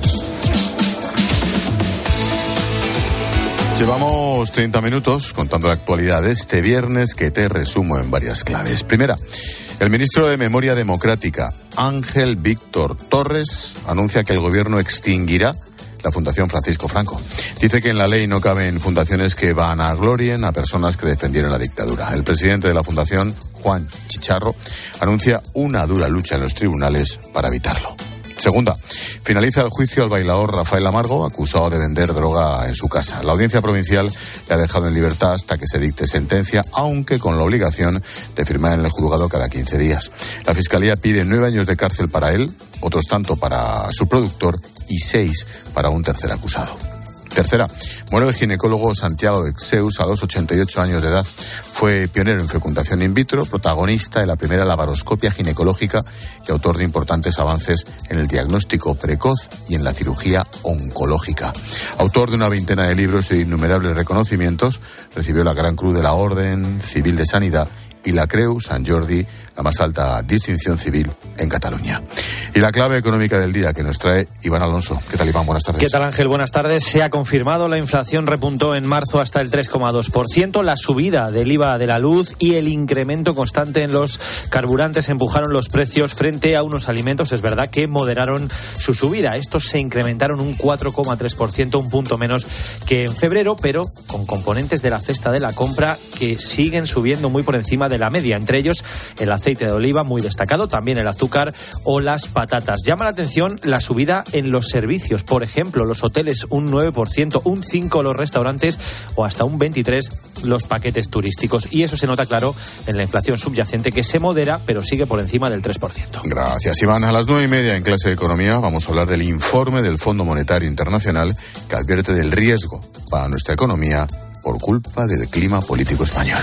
[SPEAKER 1] Llevamos treinta minutos contando la actualidad de este viernes que te resumo en varias claves. Primera, el ministro de Memoria Democrática, Ángel Víctor Torres, anuncia que el gobierno extinguirá la Fundación Francisco Franco. Dice que en la ley no caben fundaciones que vanaglorien a personas que defendieron la dictadura. El presidente de la Fundación, Juan Chicharro, anuncia una dura lucha en los tribunales para evitarlo. Segunda, finaliza el juicio al bailaor Rafael Amargo, acusado de vender droga en su casa. La audiencia provincial le ha dejado en libertad hasta que se dicte sentencia, aunque con la obligación de firmar en el juzgado cada quince días. La Fiscalía pide nueve años de cárcel para él, otros tanto para su productor y seis para un tercer acusado. Tercera, muere el ginecólogo Santiago Exeus a los ochenta y ocho años de edad. Fue pionero en fecundación in vitro, protagonista de la primera laparoscopia ginecológica y autor de importantes avances en el diagnóstico precoz y en la cirugía oncológica. Autor de una veintena de libros y de innumerables reconocimientos, recibió la Gran Cruz de la Orden Civil de Sanidad y la Creu Sant Jordi, la más alta distinción civil en Cataluña. Y la clave económica del día que nos trae Iván Alonso. ¿Qué tal, Iván? Buenas tardes.
[SPEAKER 23] ¿Qué tal, Ángel? Buenas tardes. Se ha confirmado, la inflación repuntó en marzo hasta el tres coma dos por ciento. La subida del I V A de la luz y el incremento constante en los carburantes empujaron los precios frente a unos alimentos. Es verdad que moderaron su subida. Estos se incrementaron un cuatro coma tres por ciento, un punto menos que en febrero, pero con componentes de la cesta de la compra que siguen subiendo muy por encima de la media. Entre ellos, el aceite de oliva, muy destacado, también el azúcar o las patatas. Llama la atención la subida en los servicios. Por ejemplo, los hoteles un nueve por ciento, un cinco por ciento los restaurantes o hasta un veintitrés por ciento los paquetes turísticos. Y eso se nota claro en la inflación subyacente, que se modera, pero sigue por encima del tres por ciento.
[SPEAKER 1] Gracias, Iván. A las nueve y media en clase de Economía vamos a hablar del informe del Fondo Monetario Internacional que advierte del riesgo para nuestra economía por culpa del clima político español.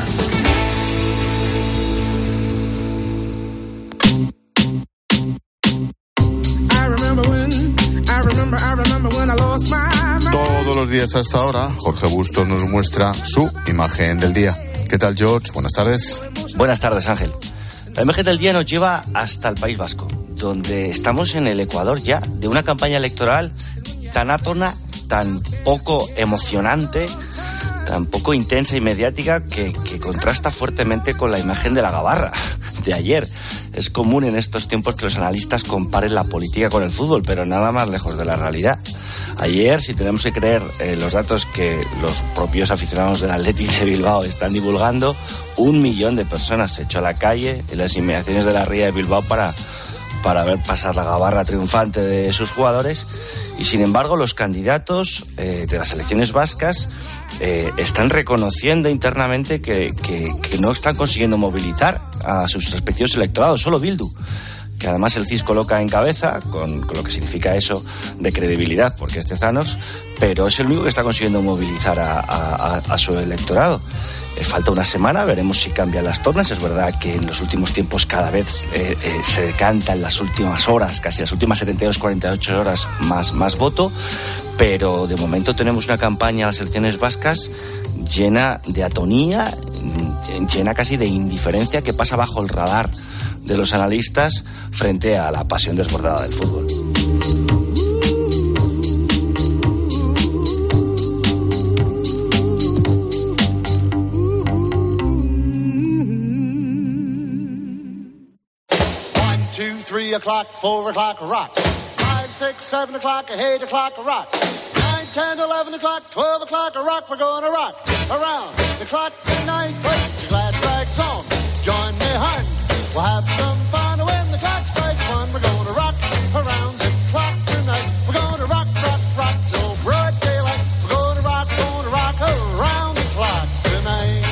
[SPEAKER 1] Todos los días hasta ahora, Jorge Bustos nos muestra su imagen del día. ¿Qué tal, George? Buenas tardes.
[SPEAKER 24] Buenas tardes, Ángel. La imagen del día nos lleva hasta el País Vasco, donde estamos en el Ecuador ya de una campaña electoral tan átona, tan poco emocionante, tan poco intensa y mediática que, que contrasta fuertemente con la imagen de la gabarra de ayer. Es común en estos tiempos que los analistas comparen la política con el fútbol, pero nada más lejos de la realidad. Ayer, si tenemos que creer eh, los datos que los propios aficionados del Athletic de Bilbao están divulgando, un millón de personas se echó a la calle en las inmediaciones de la ría de Bilbao para, para ver pasar la gabarra triunfante de sus jugadores. Y sin embargo, los candidatos eh, de las elecciones vascas eh, están reconociendo internamente que, que, que no están consiguiendo movilizar a sus respectivos electorados. Solo Bildu, que además el C I S coloca en cabeza, con, con lo que significa eso de credibilidad, porque es Tezanos, pero es el único que está consiguiendo movilizar a, a, a su electorado. Eh, falta una semana, veremos si cambian las tornas. Es verdad que en los últimos tiempos cada vez eh, eh, se decanta en las últimas horas, casi las últimas setenta y dos, cuarenta y ocho horas, más, más voto, pero de momento tenemos una campaña a las elecciones vascas llena de atonía, llena casi de indiferencia, que pasa bajo el radar de los analistas frente a la pasión desbordada del fútbol.
[SPEAKER 4] Three o'clock, four o'clock, rocks. Five, six, seven o'clock, eight o'clock, rocks. Nine, ten, eleven o'clock, twelve o'clock, a rock. We're gonna rock around the clock tonight. Put your glad rags on. Join me, hun. We'll have some fun when the clock strikes one. We're gonna rock around the clock tonight. We're gonna rock, rock, rock till broad daylight. We're gonna rock, gonna rock around the clock tonight.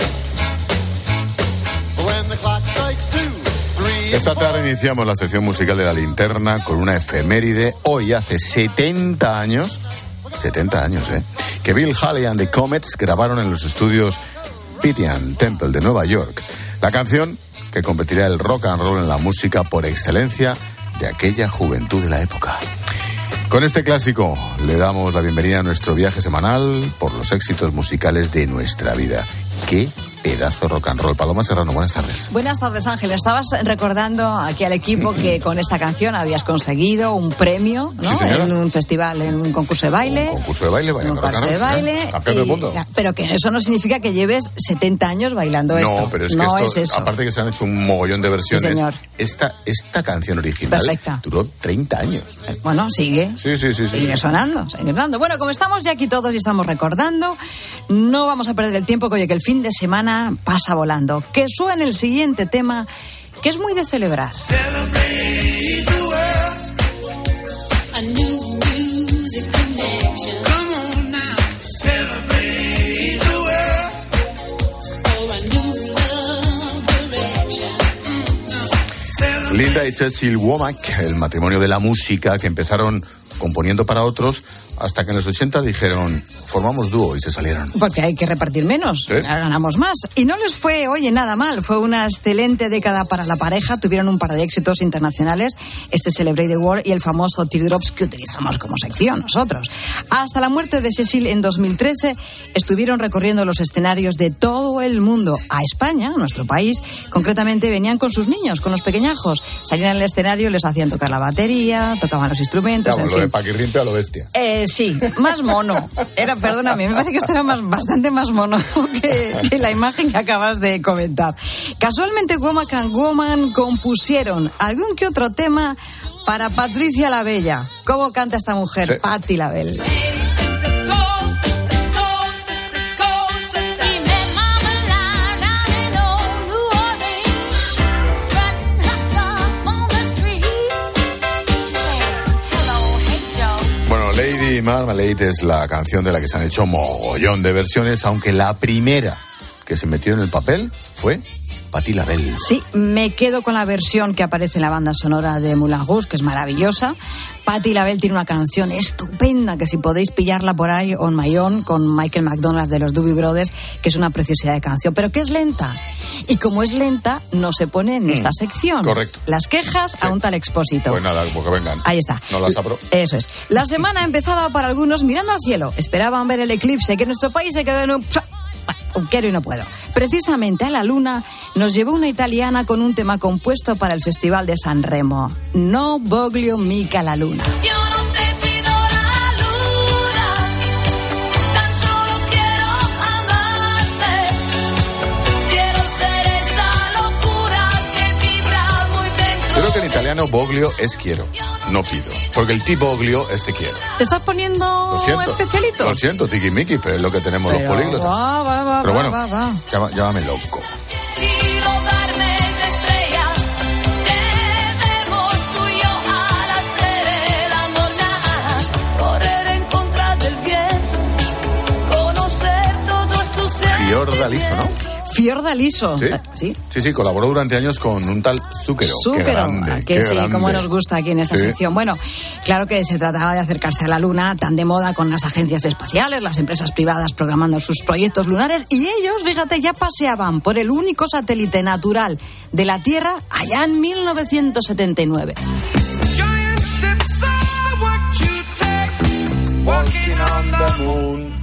[SPEAKER 4] When the clock strikes two.
[SPEAKER 1] Esta tarde iniciamos la sección musical de La Linterna con una efeméride. Hoy hace setenta años, setenta años, ¿eh? que Bill Haley and the Comets grabaron en los estudios Pitian Temple de Nueva York. La canción que convertirá el rock and roll en la música por excelencia de aquella juventud de la época. Con este clásico le damos la bienvenida a nuestro viaje semanal por los éxitos musicales de nuestra vida. ¡Qué pedazo rock and roll! Paloma Serrano, buenas tardes.
[SPEAKER 6] Buenas tardes, Ángel. Estabas recordando aquí al equipo que con esta canción habías conseguido un premio, ¿no?
[SPEAKER 1] Sí,
[SPEAKER 6] en un festival, en un concurso de baile.
[SPEAKER 1] Un concurso de baile,
[SPEAKER 6] un concurso de baile.
[SPEAKER 1] Campeón del mundo.
[SPEAKER 6] Pero que eso no significa que lleves setenta años bailando esto.
[SPEAKER 1] No, pero es que
[SPEAKER 6] no
[SPEAKER 1] esto,
[SPEAKER 6] es eso.
[SPEAKER 1] aparte que se han hecho un mogollón de versiones,
[SPEAKER 6] sí, señor.
[SPEAKER 1] Esta, esta canción original
[SPEAKER 6] Perfecta.
[SPEAKER 1] duró treinta años.
[SPEAKER 6] Bueno, sigue.
[SPEAKER 1] Sí, sí, sí. sí
[SPEAKER 6] sigue
[SPEAKER 1] sí.
[SPEAKER 6] sonando, sigue sonando. Bueno, como estamos ya aquí todos y estamos recordando, no vamos a perder el tiempo, que oye, que el fin de semana pasa volando. Que suene el siguiente tema, que es muy de celebrar.
[SPEAKER 1] Linda y Cecil Womack, el matrimonio de la música, que empezaron componiendo para otros, hasta que en los ochenta dijeron, formamos dúo, y se salieron.
[SPEAKER 6] Porque hay que repartir menos, ¿sí? Ganamos más. Y no les fue, oye, nada mal. Fue una excelente década para la pareja. Tuvieron un par de éxitos internacionales, este Celebrate the World y el famoso Teardrops, que utilizamos como sección nosotros. Hasta la muerte de Cecil en dos mil trece, estuvieron recorriendo los escenarios de todo el mundo. A España, a nuestro país, concretamente venían con sus niños, con los pequeñajos. Salían al escenario, les hacían tocar la batería, tocaban los instrumentos,
[SPEAKER 1] Vamos,
[SPEAKER 6] en
[SPEAKER 1] lo
[SPEAKER 6] fin.
[SPEAKER 1] de Paquirrín a lo bestia.
[SPEAKER 6] Eh, sí, más mono. Era, perdóname, me parece que esto era más, bastante más mono que, que la imagen que acabas de comentar. Casualmente, Womack and Woman compusieron algún que otro tema para Patricia la Bella. ¿Cómo canta esta mujer? Sí. Patti LaBelle.
[SPEAKER 1] Lady Marmalade es la canción de la que se han hecho mogollón de versiones, aunque la primera que se metió en el papel fue Patti LaBelle.
[SPEAKER 6] Sí, me quedo con la versión que aparece en la banda sonora de Moulin Rouge, que es maravillosa. Patti LaBelle tiene una canción estupenda, que si podéis pillarla por ahí, On My Own, con Michael McDonald de los Doobie Brothers, que es una preciosidad de canción, pero que es lenta. Y como es lenta, no se pone en mm, esta sección.
[SPEAKER 1] Correcto.
[SPEAKER 6] Las quejas sí. a un tal Expósito.
[SPEAKER 1] Pues nada, porque vengan.
[SPEAKER 6] Ahí está.
[SPEAKER 1] No las abro.
[SPEAKER 6] Eso es. La semana empezaba para algunos mirando al cielo. Esperaban ver el eclipse, que nuestro país se quedó en un... un quiero y no puedo. Precisamente a la luna nos llevó una italiana con un tema compuesto para el Festival de San Remo. No voglio mica la luna.
[SPEAKER 15] Yo no te pido la luna, tan solo quiero amarte. Quiero ser esa locura que vibra muy dentro.
[SPEAKER 1] Creo que en italiano voglio es quiero, no pido. Porque el ti voglio es te quiero.
[SPEAKER 6] ¿Te estás poniendo
[SPEAKER 1] lo siento,
[SPEAKER 6] especialito?
[SPEAKER 1] Lo siento, tiquimiqui, pero es lo que tenemos
[SPEAKER 6] pero
[SPEAKER 1] los políglotas.
[SPEAKER 6] Va, va, va,
[SPEAKER 1] pero bueno,
[SPEAKER 6] va, va, va.
[SPEAKER 1] Llama, llámame loco. Fiordaliso, ¿no?
[SPEAKER 6] Fiordaliso.
[SPEAKER 1] ¿Sí?
[SPEAKER 6] ¿Sí?
[SPEAKER 1] Sí, sí, colaboró durante años con un tal Zúquero.
[SPEAKER 6] Zúquero,
[SPEAKER 1] qué grande,
[SPEAKER 6] que
[SPEAKER 1] qué
[SPEAKER 6] sí,
[SPEAKER 1] grande.
[SPEAKER 6] como nos gusta aquí en esta
[SPEAKER 1] Sí.
[SPEAKER 6] sección. Bueno, claro que se trataba de acercarse a la Luna, tan de moda con las agencias espaciales, las empresas privadas programando sus proyectos lunares, y ellos, fíjate, ya paseaban por el único satélite natural de la Tierra allá en mil novecientos setenta y nueve.
[SPEAKER 1] Walking on the moon.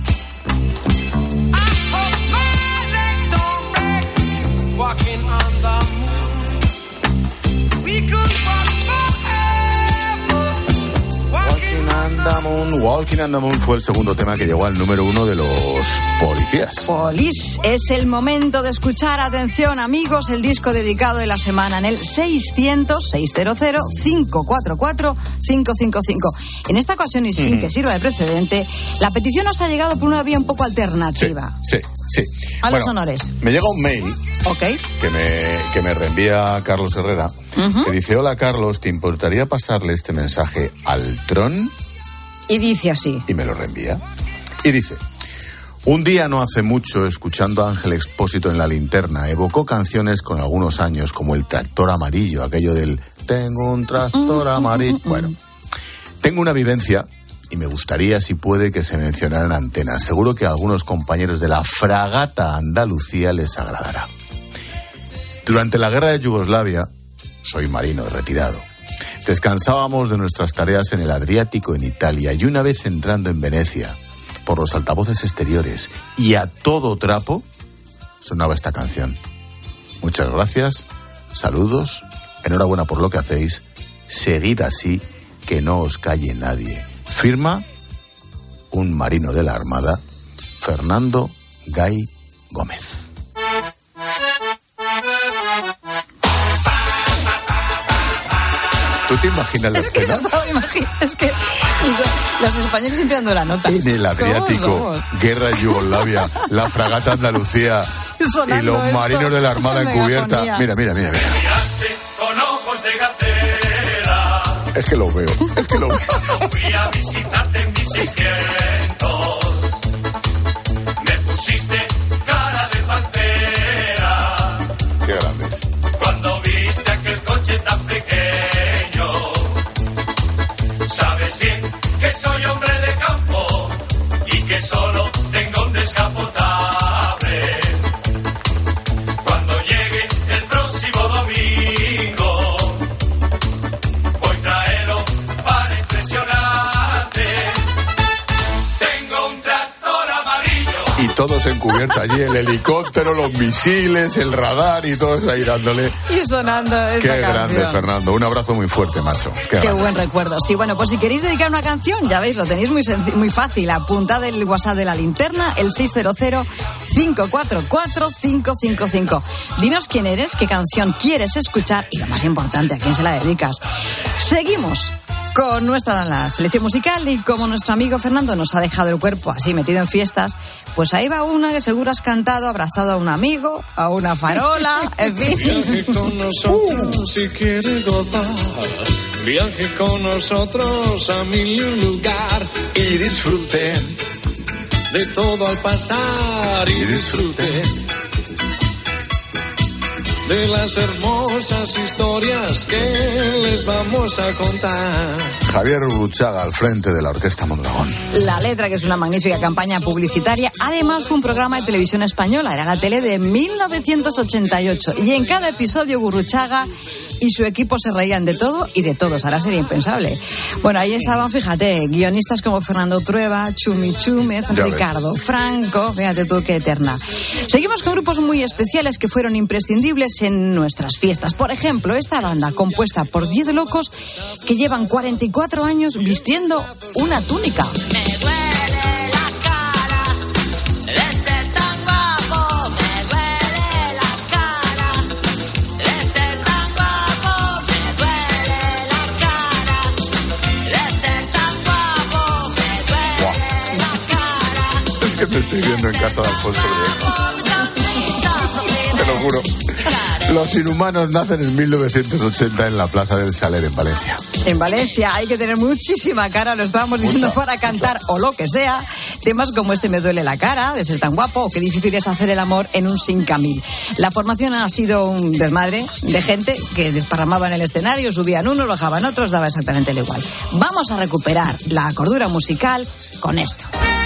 [SPEAKER 15] Walking on the moon. We could walk forever.
[SPEAKER 1] Walking on the Moon. Walking on the Moon fue el segundo tema que llegó al número uno de los policías.
[SPEAKER 6] Polis, es el momento de escuchar, atención amigos, el disco dedicado de la semana en el seiscientos, seiscientos, cinco cuatro cuatro, cinco cinco cinco. En esta ocasión, y sin
[SPEAKER 1] Mm.
[SPEAKER 6] que sirva de precedente, la petición nos ha llegado por una vía un poco alternativa.
[SPEAKER 1] Sí, sí.
[SPEAKER 6] A los
[SPEAKER 1] Bueno,
[SPEAKER 6] honores.
[SPEAKER 1] Me llega un mail
[SPEAKER 6] Ok.
[SPEAKER 1] que me, que me reenvía Carlos Herrera,
[SPEAKER 6] Ujú.
[SPEAKER 1] que dice: hola Carlos, ¿te importaría pasarle este mensaje al Tron?
[SPEAKER 6] Y dice así.
[SPEAKER 1] Y me lo reenvía. Y dice: un día no hace mucho, escuchando a Ángel Expósito en La Linterna, evocó canciones con algunos años, como El Tractor Amarillo, aquello del tengo un tractor amarillo. Bueno, tengo una vivencia y me gustaría, si puede, que se mencionara en antena. Seguro que a algunos compañeros de la fragata Andalucía les agradará. Durante la guerra de Yugoslavia, soy marino retirado, descansábamos de nuestras tareas en el Adriático, en Italia, y una vez entrando en Venecia, por los altavoces exteriores y a todo trapo, sonaba esta canción. Muchas gracias, saludos, enhorabuena por lo que hacéis, seguid así, que no os calle nadie. Firma un marino de la Armada, Fernando Gay Gómez. ¿Tú te imaginas la
[SPEAKER 6] Es que yo
[SPEAKER 1] escena?
[SPEAKER 6] estaba imaginando, es que los españoles siempre dando la nota.
[SPEAKER 1] En el Adriático,
[SPEAKER 6] ¿Cómo somos?
[SPEAKER 1] guerra de Yugoslavia, la fragata Andalucía
[SPEAKER 6] Sonando
[SPEAKER 1] y los
[SPEAKER 6] esto
[SPEAKER 1] marinos de la Armada
[SPEAKER 6] en
[SPEAKER 1] encubierta.
[SPEAKER 6] megafonía.
[SPEAKER 1] Mira, mira, mira, mira.
[SPEAKER 15] Con ojos de gacera.
[SPEAKER 1] Es que lo veo, es que lo veo.
[SPEAKER 15] Cuando fui a visitarte en mis seiscientos, me pusiste cara de pantera.
[SPEAKER 1] Qué grandes.
[SPEAKER 15] Cuando viste aquel coche tan pequeño, sabes bien que soy hombre de campo y que solo tengo un descapotable. Cuando llegue el próximo domingo, voy traerlo para impresionarte. Tengo un tractor amarillo.
[SPEAKER 1] Y todos encubierta allí, el helicóptero, los misiles, el radar y todos ahí dándole.
[SPEAKER 6] Y sonando esa
[SPEAKER 1] Qué
[SPEAKER 6] canción.
[SPEAKER 1] grande, Fernando. Un abrazo muy fuerte, macho. Qué,
[SPEAKER 6] Qué
[SPEAKER 1] grande.
[SPEAKER 6] buen recuerdo. Sí, bueno, pues si queréis dedicar una canción, ya veis, lo tenéis muy senc- muy fácil. Apuntad el WhatsApp de La Linterna, el seiscientos, cinco cuatro cuatro, cinco cinco cinco. Dinos quién eres, qué canción quieres escuchar y, lo más importante, a quién se la dedicas. Seguimos con nuestra la selección musical, y como nuestro amigo Fernando nos ha dejado el cuerpo así metido en fiestas, pues ahí va una que seguro has cantado abrazado a un amigo, a una farola, en fin.
[SPEAKER 7] Viaje con nosotros si quiere gozar. Viaje con nosotros a mil y un lugar.
[SPEAKER 1] Y disfrute
[SPEAKER 7] de todo al pasar. Y disfrute de las hermosas historias que les vamos a contar.
[SPEAKER 1] Javier Uruchaga al frente de la Orquesta Mondragón.
[SPEAKER 6] La Letra, que es una magnífica campaña publicitaria. Además, fue un programa de televisión española. Era la tele de mil novecientos ochenta y ocho. Y en cada episodio, Gurruchaga y su equipo se reían de todo y de todos. Ahora sería impensable. Bueno, ahí estaban, fíjate, guionistas como Fernando Trueba, Chumi Chúmez,
[SPEAKER 1] Ya ves.
[SPEAKER 6] Ricardo Franco. Fíjate tú qué eterna. Seguimos con grupos muy especiales que fueron imprescindibles en nuestras fiestas. Por ejemplo, esta banda compuesta por diez locos que llevan cuarenta y cuatro años vistiendo una túnica.
[SPEAKER 1] Es que me estoy viendo en casa de Alfonso Reyes. Te lo juro. Los Inhumanos nacen en mil novecientos ochenta en la Plaza del Saler, en Valencia.
[SPEAKER 6] En Valencia hay que tener muchísima cara, lo estábamos diciendo, mucha, para cantar mucha. O lo que sea. Temas como este Me duele la cara, de ser tan guapo, o qué difícil es hacer el amor en un Cinca Mil. La formación ha sido un desmadre de gente que desparramaba en el escenario, subían unos, bajaban otros, daba exactamente lo igual. Vamos a recuperar la cordura musical con esto.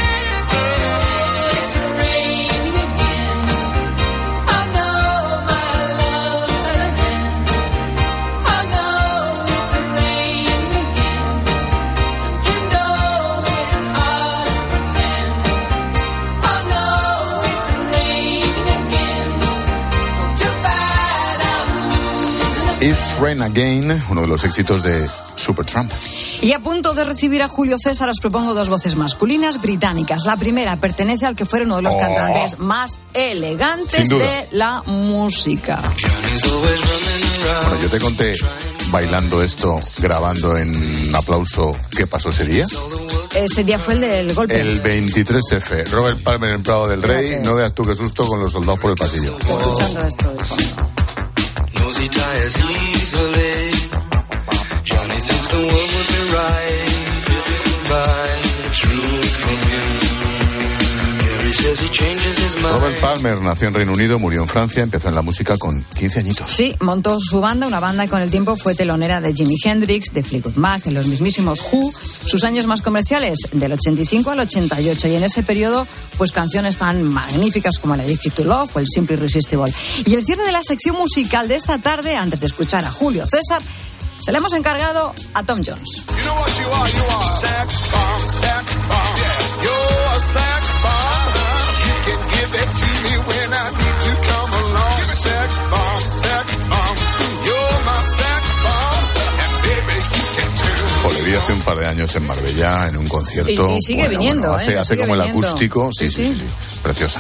[SPEAKER 1] It's Rain Again, uno de los éxitos de Supertramp.
[SPEAKER 6] Y a punto de recibir a Julio César, os propongo dos voces masculinas británicas. La primera pertenece al que fue uno de los oh. cantantes más elegantes de la música.
[SPEAKER 1] Bueno, yo te conté bailando esto, grabando en aplauso, ¿qué pasó ese día?
[SPEAKER 6] Ese día fue el del golpe.
[SPEAKER 1] El veintitrés F. Robert Palmer en Prado del Rey. Fíjate. No veas tú qué susto con los soldados por el pasillo.
[SPEAKER 6] Estoy escuchando esto de fondo. He tires easily. Johnny thinks the world would be right if he could buy the truth from him. Gary says he changes his mind.
[SPEAKER 1] Robert Palmer nació en Reino Unido, murió en Francia, empezó en la música con quince añitos.
[SPEAKER 6] Sí, montó su banda, una banda que con el tiempo fue telonera de Jimi Hendrix, de Fleetwood Mac, en los mismísimos Who. Sus años más comerciales, del ochenta y cinco al ochenta y ocho, y en ese periodo, pues canciones tan magníficas como la Addicted to Love o el Simple Irresistible. Y el cierre de la sección musical de esta tarde, antes de escuchar a Julio César, se le hemos encargado a Tom Jones. You know what you are, you are. Sex bomb, sex bomb. Yeah. You're a sex bomb. You can give it to me when I need to come along. Give me sex bomb, sex bomb. You're my sex bomb. And baby, you can too.
[SPEAKER 1] Le vi hace un par de años en Marbella, en un concierto.
[SPEAKER 6] Y, y sigue bueno, viniendo,
[SPEAKER 1] bueno, hace,
[SPEAKER 6] ¿eh?
[SPEAKER 1] hace
[SPEAKER 6] sigue
[SPEAKER 1] como
[SPEAKER 6] viniendo.
[SPEAKER 1] el acústico. Sí, sí, sí, sí, sí. Preciosa.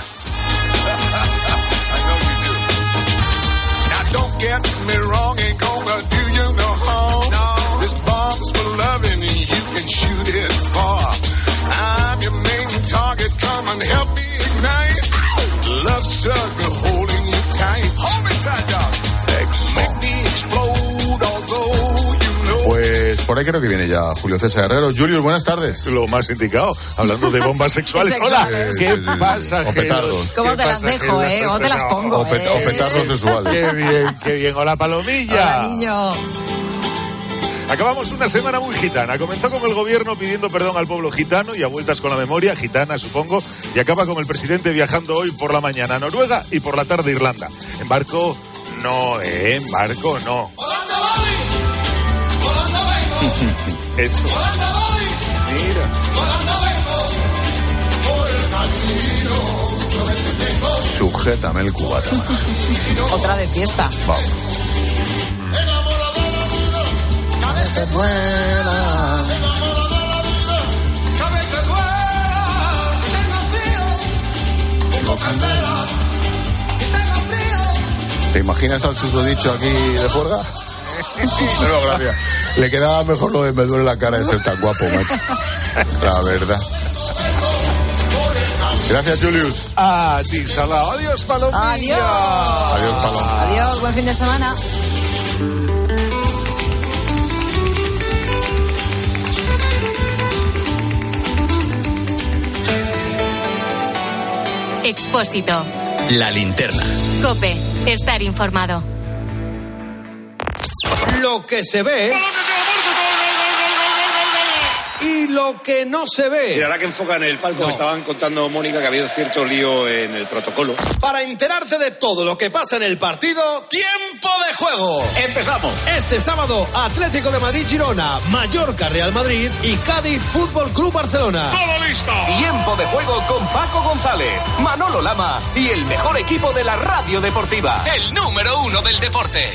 [SPEAKER 1] Pues por ahí creo que viene ya Julio César Herrero. Julius, buenas tardes.
[SPEAKER 8] Lo más indicado, hablando de bombas sexuales. Hola, ¿qué pasa?
[SPEAKER 1] O petardos.
[SPEAKER 6] ¿Cómo te las dejo, eh? ¿Cómo te las pongo?
[SPEAKER 1] O, pet-
[SPEAKER 6] eh?
[SPEAKER 1] o petardos sexuales.
[SPEAKER 8] Qué bien, qué bien. Hola, Palomilla.
[SPEAKER 6] Hola, niño.
[SPEAKER 8] Acabamos una semana muy gitana. Comenzó con el gobierno pidiendo perdón al pueblo gitano y a vueltas con la memoria, gitana supongo, y acaba con el presidente viajando hoy por la mañana a Noruega y por la tarde a Irlanda. En barco no, ¿eh? En barco no. Eso. Mira.
[SPEAKER 1] Sujétame el cubata.
[SPEAKER 6] Otra de fiesta.
[SPEAKER 1] Vamos. ¿Te imaginas al susodicho aquí de Forga? No, gracias. Le quedaba mejor lo de me duele la cara de ser tan guapo, macho. La verdad. Gracias, Julius.
[SPEAKER 8] A ti, Salao. Adiós, Palomilla.
[SPEAKER 6] Adiós.
[SPEAKER 1] Adiós, Paloma.
[SPEAKER 6] Adiós, buen fin de semana.
[SPEAKER 3] Expósito.
[SPEAKER 2] La linterna.
[SPEAKER 3] COPE. Estar informado.
[SPEAKER 9] Lo que se ve y lo que no se ve.
[SPEAKER 10] Y ahora que enfocan el palco, no. Me estaban contando, Mónica, que ha habido cierto lío en el protocolo.
[SPEAKER 9] Para enterarte de todo lo que pasa en el partido, ¡tiempo de juego!
[SPEAKER 10] ¡Empezamos!
[SPEAKER 9] Este sábado, Atlético de Madrid-Girona, Mallorca Real Madrid y Cádiz Fútbol Club Barcelona.
[SPEAKER 10] ¡Todo listo!
[SPEAKER 11] Tiempo de juego con Paco González, Manolo Lama y el mejor equipo de la radio deportiva. El número uno del deporte.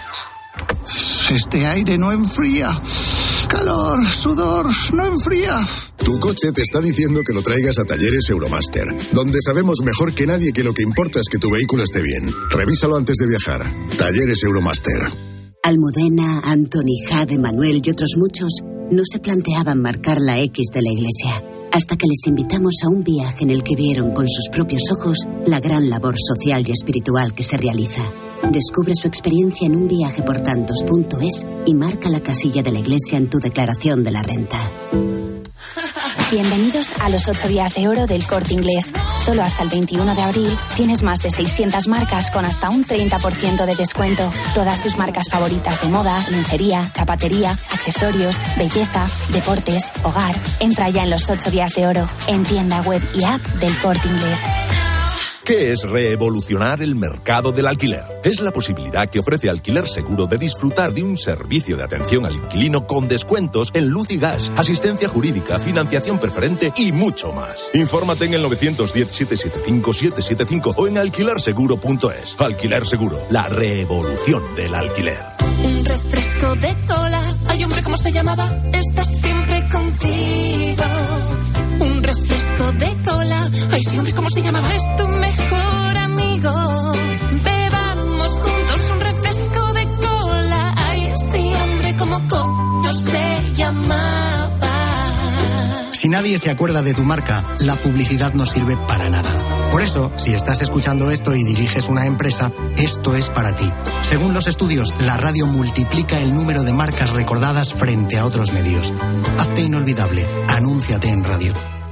[SPEAKER 12] Este aire no enfría. Calor, sudor, no enfría.
[SPEAKER 19] Tu coche te está diciendo que lo traigas a Talleres Euromaster, donde sabemos mejor que nadie que lo que importa es que tu vehículo esté bien. Revísalo antes de viajar. Talleres Euromaster.
[SPEAKER 13] Almudena, Antoni, Jade, Manuel y otros muchos no se planteaban marcar la X de la Iglesia, hasta que les invitamos a un viaje en el que vieron con sus propios ojos la gran labor social y espiritual que se realiza. Descubre su experiencia en un viaje por tantos punto es y marca la casilla de la Iglesia en tu declaración de la renta.
[SPEAKER 14] Bienvenidos a los ocho días de oro del Corte Inglés. Solo hasta el veintiuno de abril tienes más de seiscientas marcas con hasta un treinta por ciento de descuento. Todas tus marcas favoritas de moda, lencería, zapatería, accesorios, belleza, deportes, hogar. Entra ya en los ocho días de oro en tienda web y app del Corte Inglés.
[SPEAKER 21] ¿Qué es revolucionar el mercado del alquiler? Es la posibilidad que ofrece Alquiler Seguro de disfrutar de un servicio de atención al inquilino con descuentos en luz y gas, asistencia jurídica, financiación preferente y mucho más. Infórmate en el nueve uno cero, siete siete cinco, siete siete cinco o en alquiler seguro punto es. Alquiler Seguro, la revolución del alquiler.
[SPEAKER 16] Un refresco de cola. Ay, hombre, ¿cómo se llamaba? Está siempre contigo. Un refresco de cola. Ay, sí, hombre, ¿cómo se llamaba? Es tu mejor amigo. Bebamos juntos un refresco de cola. Ay, sí, hombre, ¿cómo coño se llamaba?
[SPEAKER 17] Si nadie se acuerda de tu marca, la publicidad no sirve para nada. Por eso, si estás escuchando esto y diriges una empresa, esto es para ti. Según los estudios, la radio multiplica el número de marcas recordadas frente a otros medios. Hazte inolvidable. Anúnciate en radio.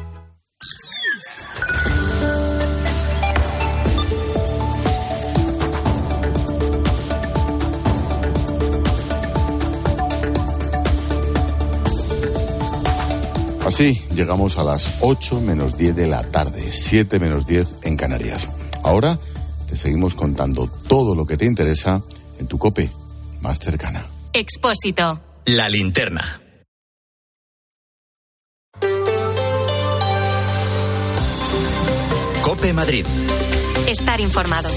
[SPEAKER 1] Así llegamos a las ocho menos diez de la tarde, siete menos diez en Canarias. Ahora te seguimos contando todo lo que te interesa en tu COPE más cercana.
[SPEAKER 3] Expósito.
[SPEAKER 2] La linterna. COPE Madrid.
[SPEAKER 3] Estar informado.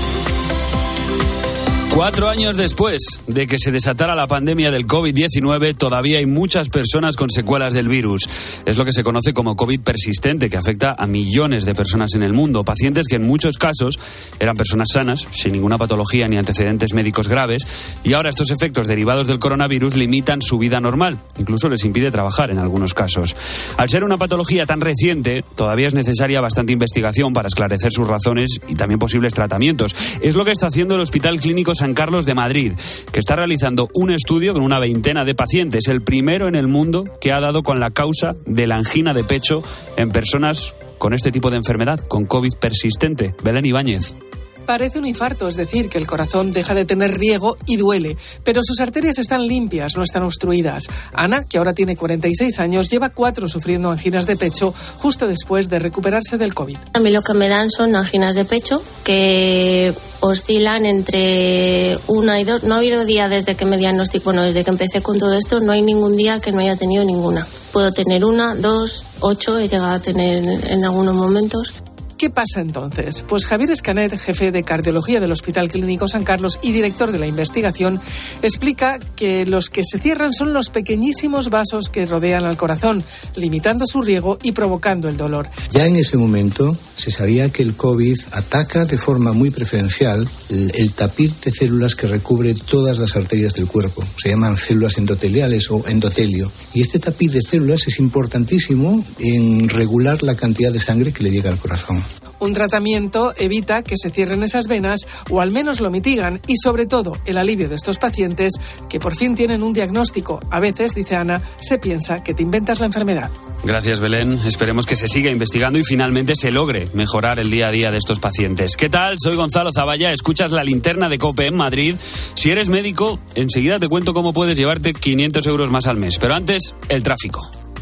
[SPEAKER 18] Cuatro años después de que se desatara la pandemia del covid diecinueve, todavía hay muchas personas con secuelas del virus. Es lo que se conoce como COVID persistente, que afecta a millones de personas en el mundo. Pacientes que en muchos casos eran personas sanas, sin ninguna patología ni antecedentes médicos graves, y ahora estos efectos derivados del coronavirus limitan su vida normal. Incluso les impide trabajar en algunos casos. Al ser una patología tan reciente, todavía es necesaria bastante investigación para esclarecer sus razones y también posibles tratamientos. Es lo que está haciendo el Hospital Clínico San Carlos de Madrid, que está realizando un estudio con una veintena de pacientes, el primero en el mundo que ha dado con la causa de la angina de pecho en personas con este tipo de enfermedad, con COVID persistente. Belén Ibáñez.
[SPEAKER 25] Parece un infarto, es decir, que el corazón deja de tener riego y duele, pero sus arterias están limpias, no están obstruidas. Ana, que ahora tiene cuarenta y seis años, lleva cuatro sufriendo anginas de pecho justo después de recuperarse del COVID.
[SPEAKER 26] A mí lo que me dan son anginas de pecho que oscilan entre una y dos. No ha habido día desde que me diagnostico, bueno, desde que empecé con todo esto, no hay ningún día que no haya tenido ninguna. Puedo tener una, dos, ocho, he llegado a tener en algunos momentos.
[SPEAKER 25] ¿Qué pasa entonces? Pues Javier Escanet, jefe de cardiología del Hospital Clínico San Carlos y director de la investigación, explica que los que se cierran son los pequeñísimos vasos que rodean al corazón, limitando su riego y provocando el dolor.
[SPEAKER 27] Ya en ese momento se sabía que el COVID ataca de forma muy preferencial el, el tapiz de células que recubre todas las arterias del cuerpo. Se llaman células endoteliales o endotelio. Y este tapiz de células es importantísimo en regular la cantidad de sangre que le llega al corazón.
[SPEAKER 25] Un tratamiento evita que se cierren esas venas o al menos lo mitigan y sobre todo el alivio de estos pacientes que por fin tienen un diagnóstico. A veces, dice Ana, se piensa que te inventas la enfermedad.
[SPEAKER 18] Gracias, Belén. Esperemos que se siga investigando y finalmente se logre mejorar el día a día de estos pacientes. ¿Qué tal? Soy Gonzalo Zavalla, escuchas La Linterna de COPE en Madrid. Si eres médico, enseguida te cuento cómo puedes llevarte quinientos euros más al mes. Pero antes, el tráfico.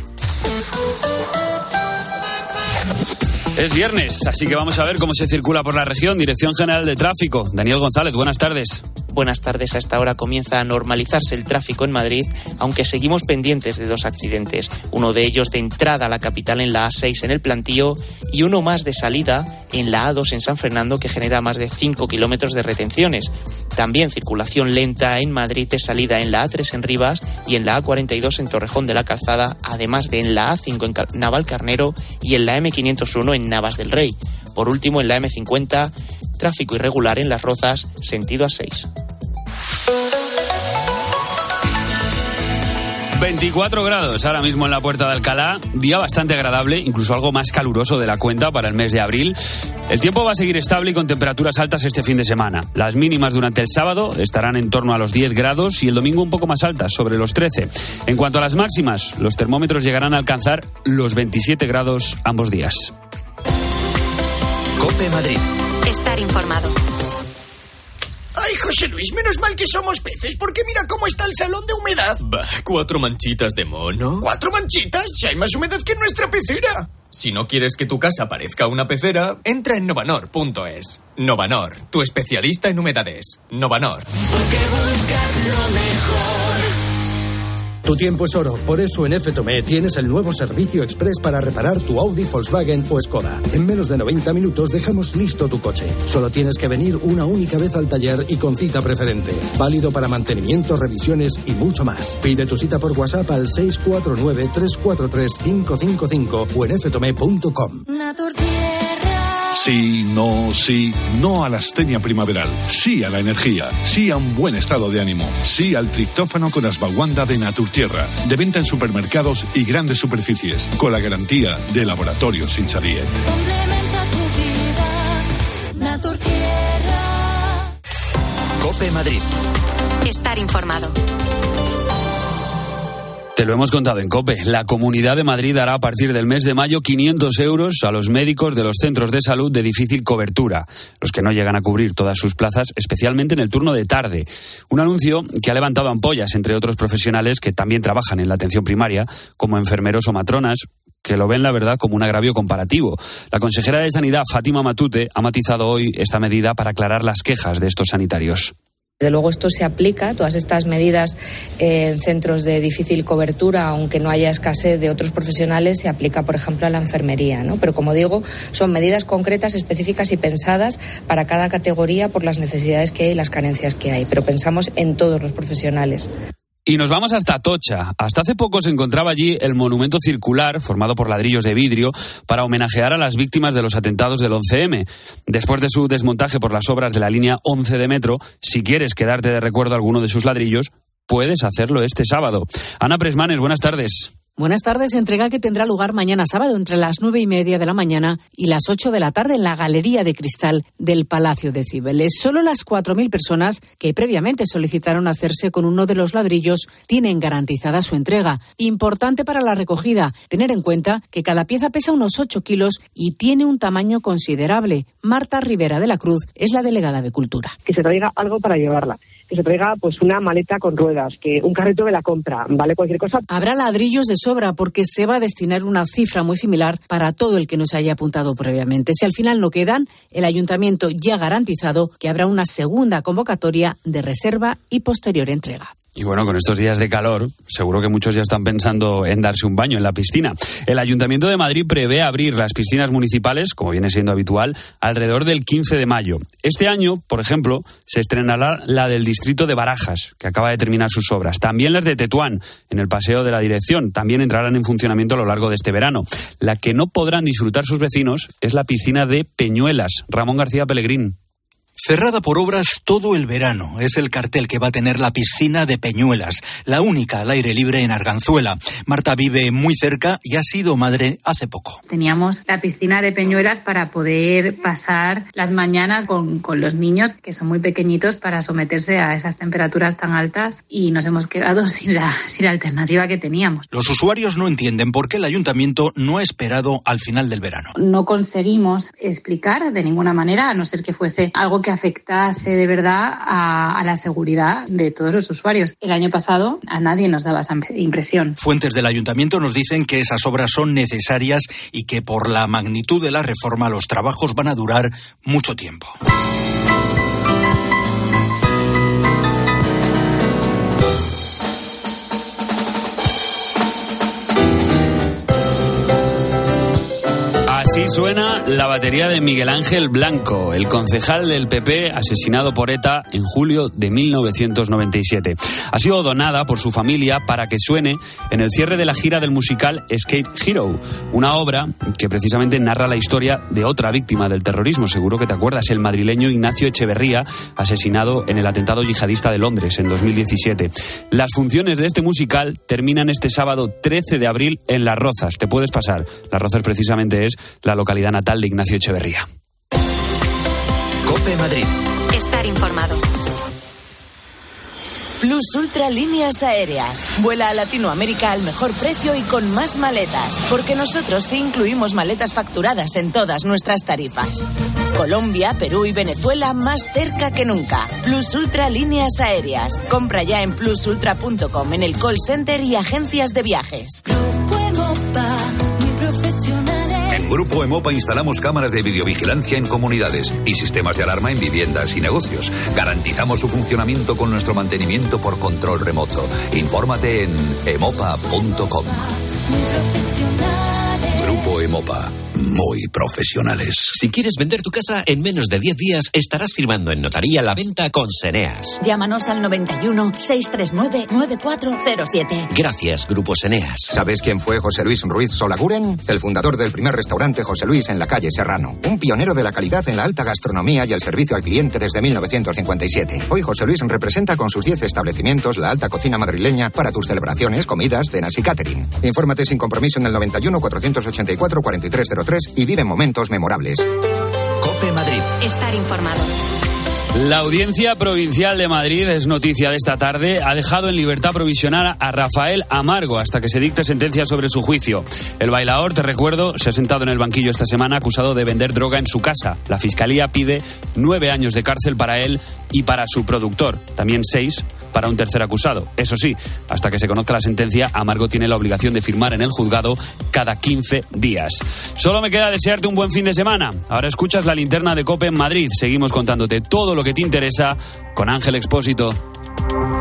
[SPEAKER 18] Es viernes, así que vamos a ver cómo se circula por la región. Dirección General de Tráfico. Daniel González, buenas tardes.
[SPEAKER 28] Buenas tardes. A esta hora comienza a normalizarse el tráfico en Madrid, aunque seguimos pendientes de dos accidentes. Uno de ellos de entrada a la capital en la A seis en el Plantío y uno más de salida en la A dos en San Fernando, que genera más de cinco kilómetros de retenciones. También circulación lenta en Madrid de salida en la A tres en Rivas y en la A cuarenta y dos en Torrejón de la Calzada, además de en la A cinco en Navalcarnero y en la eme quinientos uno en Navas del Rey. Por último, en la eme cincuenta, tráfico irregular en Las Rozas, sentido A seis.
[SPEAKER 18] veinticuatro grados ahora mismo en la Puerta de Alcalá, día bastante agradable, incluso algo más caluroso de la cuenta para el mes de abril. El tiempo va a seguir estable y con temperaturas altas este fin de semana. Las mínimas durante el sábado estarán en torno a los diez grados y el domingo un poco más altas, sobre los trece. En cuanto a las máximas, los termómetros llegarán a alcanzar los veintisiete grados ambos días.
[SPEAKER 2] COPE Madrid.
[SPEAKER 3] Estar informado.
[SPEAKER 4] Ay, José Luis, menos mal que somos peces, porque mira cómo está el salón de humedad.
[SPEAKER 5] Bah, cuatro manchitas de mono.
[SPEAKER 4] ¿Cuatro manchitas? Si hay más humedad que en nuestra pecera.
[SPEAKER 5] Si no quieres que tu casa parezca una pecera, entra en novanor punto es. Novanor, tu especialista en humedades. Novanor.
[SPEAKER 16] Porque buscas lo mejor.
[SPEAKER 9] Tu tiempo es oro, por eso en F Tomé tienes el nuevo servicio express para reparar tu Audi, Volkswagen o Skoda. En menos de noventa minutos dejamos listo tu coche. Solo tienes que venir una única vez al taller y con cita preferente. Válido para mantenimiento, revisiones y mucho más. Pide tu cita por WhatsApp al seis cuatro nueve, tres cuatro tres, cinco cinco cinco o en f tomé punto com.
[SPEAKER 7] Sí, no, sí, no a la astenia primaveral. Sí a la energía. Sí a un buen estado de ánimo. Sí al triptófano con ashwagandha de Naturtierra. De venta en supermercados y grandes superficies. Con la garantía de Laboratorios Insadiet.
[SPEAKER 16] Complementa tu vida, Naturtierra.
[SPEAKER 2] COPE Madrid.
[SPEAKER 3] Estar informado.
[SPEAKER 18] Te lo hemos contado en COPE. La Comunidad de Madrid dará a partir del mes de mayo quinientos euros a los médicos de los centros de salud de difícil cobertura, los que no llegan a cubrir todas sus plazas, especialmente en el turno de tarde. Un anuncio que ha levantado ampollas entre otros profesionales que también trabajan en la atención primaria, como enfermeros o matronas, que lo ven, la verdad, como un agravio comparativo. La consejera de Sanidad, Fátima Matute, ha matizado hoy esta medida para aclarar las quejas de estos sanitarios.
[SPEAKER 15] Desde luego esto se aplica, todas estas medidas en centros de difícil cobertura, aunque no haya escasez de otros profesionales, se aplica, por ejemplo, a la enfermería, ¿no? Pero como digo, son medidas concretas, específicas y pensadas para cada categoría por las necesidades que hay y las carencias que hay. Pero pensamos en todos los profesionales.
[SPEAKER 18] Y nos vamos hasta Atocha. Hasta hace poco se encontraba allí el monumento circular, formado por ladrillos de vidrio, para homenajear a las víctimas de los atentados del once eme. Después de su desmontaje por las obras de la línea once de metro, si quieres quedarte de recuerdo alguno de sus ladrillos, puedes hacerlo este sábado. Ana Presmanes, buenas tardes.
[SPEAKER 20] Buenas tardes, entrega que tendrá lugar mañana sábado entre las nueve y media de la mañana y las ocho de la tarde en la Galería de Cristal del Palacio de Cibeles. Solo las cuatro mil personas que previamente solicitaron hacerse con uno de los ladrillos tienen garantizada su entrega. Importante para la recogida, tener en cuenta que cada pieza pesa unos ocho kilos y tiene un tamaño considerable. Marta Rivera de la Cruz es la delegada de Cultura.
[SPEAKER 22] Que se traiga algo para llevarla, que se traiga pues una maleta con ruedas, que un carrito de la compra, vale cualquier cosa.
[SPEAKER 20] Habrá ladrillos de sobra porque se va a destinar una cifra muy similar para todo el que nos haya apuntado previamente. Si al final no quedan, el ayuntamiento ya ha garantizado que habrá una segunda convocatoria de reserva y posterior entrega.
[SPEAKER 18] Y bueno, con estos días de calor, seguro que muchos ya están pensando en darse un baño en la piscina. El Ayuntamiento de Madrid prevé abrir las piscinas municipales, como viene siendo habitual, alrededor del quince de mayo. Este año, por ejemplo, se estrenará la del distrito de Barajas, que acaba de terminar sus obras. También las de Tetuán, en el Paseo de la Dirección. También entrarán en funcionamiento a lo largo de este verano. La que no podrán disfrutar sus vecinos es la piscina de Peñuelas. Ramón García Pellegrín.
[SPEAKER 23] Cerrada por obras todo el verano. Es el cartel que va a tener la piscina de Peñuelas, la única al aire libre en Arganzuela. Marta vive muy cerca y ha sido madre hace poco.
[SPEAKER 24] Teníamos la piscina de Peñuelas para poder pasar las mañanas con, con los niños, que son muy pequeñitos, para someterse a esas temperaturas tan altas, y nos hemos quedado sin la, sin la alternativa que teníamos.
[SPEAKER 23] Los usuarios no entienden por qué el ayuntamiento no ha esperado al final del verano.
[SPEAKER 24] No conseguimos explicar de ninguna manera, a no ser que fuese algo que afectase de verdad a, a la seguridad de todos los usuarios. El año pasado a nadie nos daba esa impresión.
[SPEAKER 23] Fuentes del ayuntamiento nos dicen que esas obras son necesarias y que por la magnitud de la reforma los trabajos van a durar mucho tiempo.
[SPEAKER 18] Así suena la batería de Miguel Ángel Blanco, el concejal del P P asesinado por ETA en julio de mil novecientos noventa y siete. Ha sido donada por su familia para que suene en el cierre de la gira del musical Escape Hero, una obra que precisamente narra la historia de otra víctima del terrorismo, seguro que te acuerdas, el madrileño Ignacio Echeverría, asesinado en el atentado yihadista de Londres en dos mil diecisiete. Las funciones de este musical terminan este sábado trece de abril en Las Rozas. Te puedes pasar. Las Rozas precisamente es la localidad natal de Ignacio Echeverría.
[SPEAKER 2] COPE Madrid.
[SPEAKER 3] Estar informado.
[SPEAKER 6] Plus Ultra Líneas Aéreas. Vuela a Latinoamérica al mejor precio y con más maletas, porque nosotros sí incluimos maletas facturadas en todas nuestras tarifas. Colombia, Perú y Venezuela más cerca que nunca. Plus Ultra Líneas Aéreas. Compra ya en plus ultra punto com, en el call center y agencias de viajes.
[SPEAKER 8] En Grupo Emopa instalamos cámaras de videovigilancia en comunidades y sistemas de alarma en viviendas y negocios. Garantizamos su funcionamiento con nuestro mantenimiento por control remoto. Infórmate en emopa punto com. Grupo Emopa. Muy profesionales.
[SPEAKER 10] Si quieres vender tu casa en menos de diez días, estarás firmando en notaría la venta con Seneas.
[SPEAKER 11] Llámanos al noventa y uno, seiscientos treinta y nueve, noventa y cuatro cero siete.
[SPEAKER 10] Gracias, Grupo Seneas.
[SPEAKER 12] ¿Sabes quién fue José Luis Ruiz Solaguren? El fundador del primer restaurante José Luis en la calle Serrano. Un pionero de la calidad en la alta gastronomía y el servicio al cliente desde mil novecientos cincuenta y siete. Hoy José Luis representa con sus diez establecimientos la alta cocina madrileña para tus celebraciones, comidas, cenas y catering. Infórmate sin compromiso en el noventa y uno, cuatrocientos ochenta y cuatro, cuarenta y tres cero tres y vive momentos memorables.
[SPEAKER 2] COPE Madrid.
[SPEAKER 3] Estar informado.
[SPEAKER 18] La Audiencia Provincial de Madrid, es noticia de esta tarde, ha dejado en libertad provisional a Rafael Amargo hasta que se dicte sentencia sobre su juicio. El bailaor, te recuerdo, se ha sentado en el banquillo esta semana acusado de vender droga en su casa. La Fiscalía pide nueve años de cárcel para él y para su productor, también seis para un tercer acusado. Eso sí, hasta que se conozca la sentencia, Amargo tiene la obligación de firmar en el juzgado cada quince días. Solo me queda desearte un buen fin de semana. Ahora escuchas la linterna de COPE en Madrid. Seguimos contándote todo lo que te interesa con Ángel Expósito.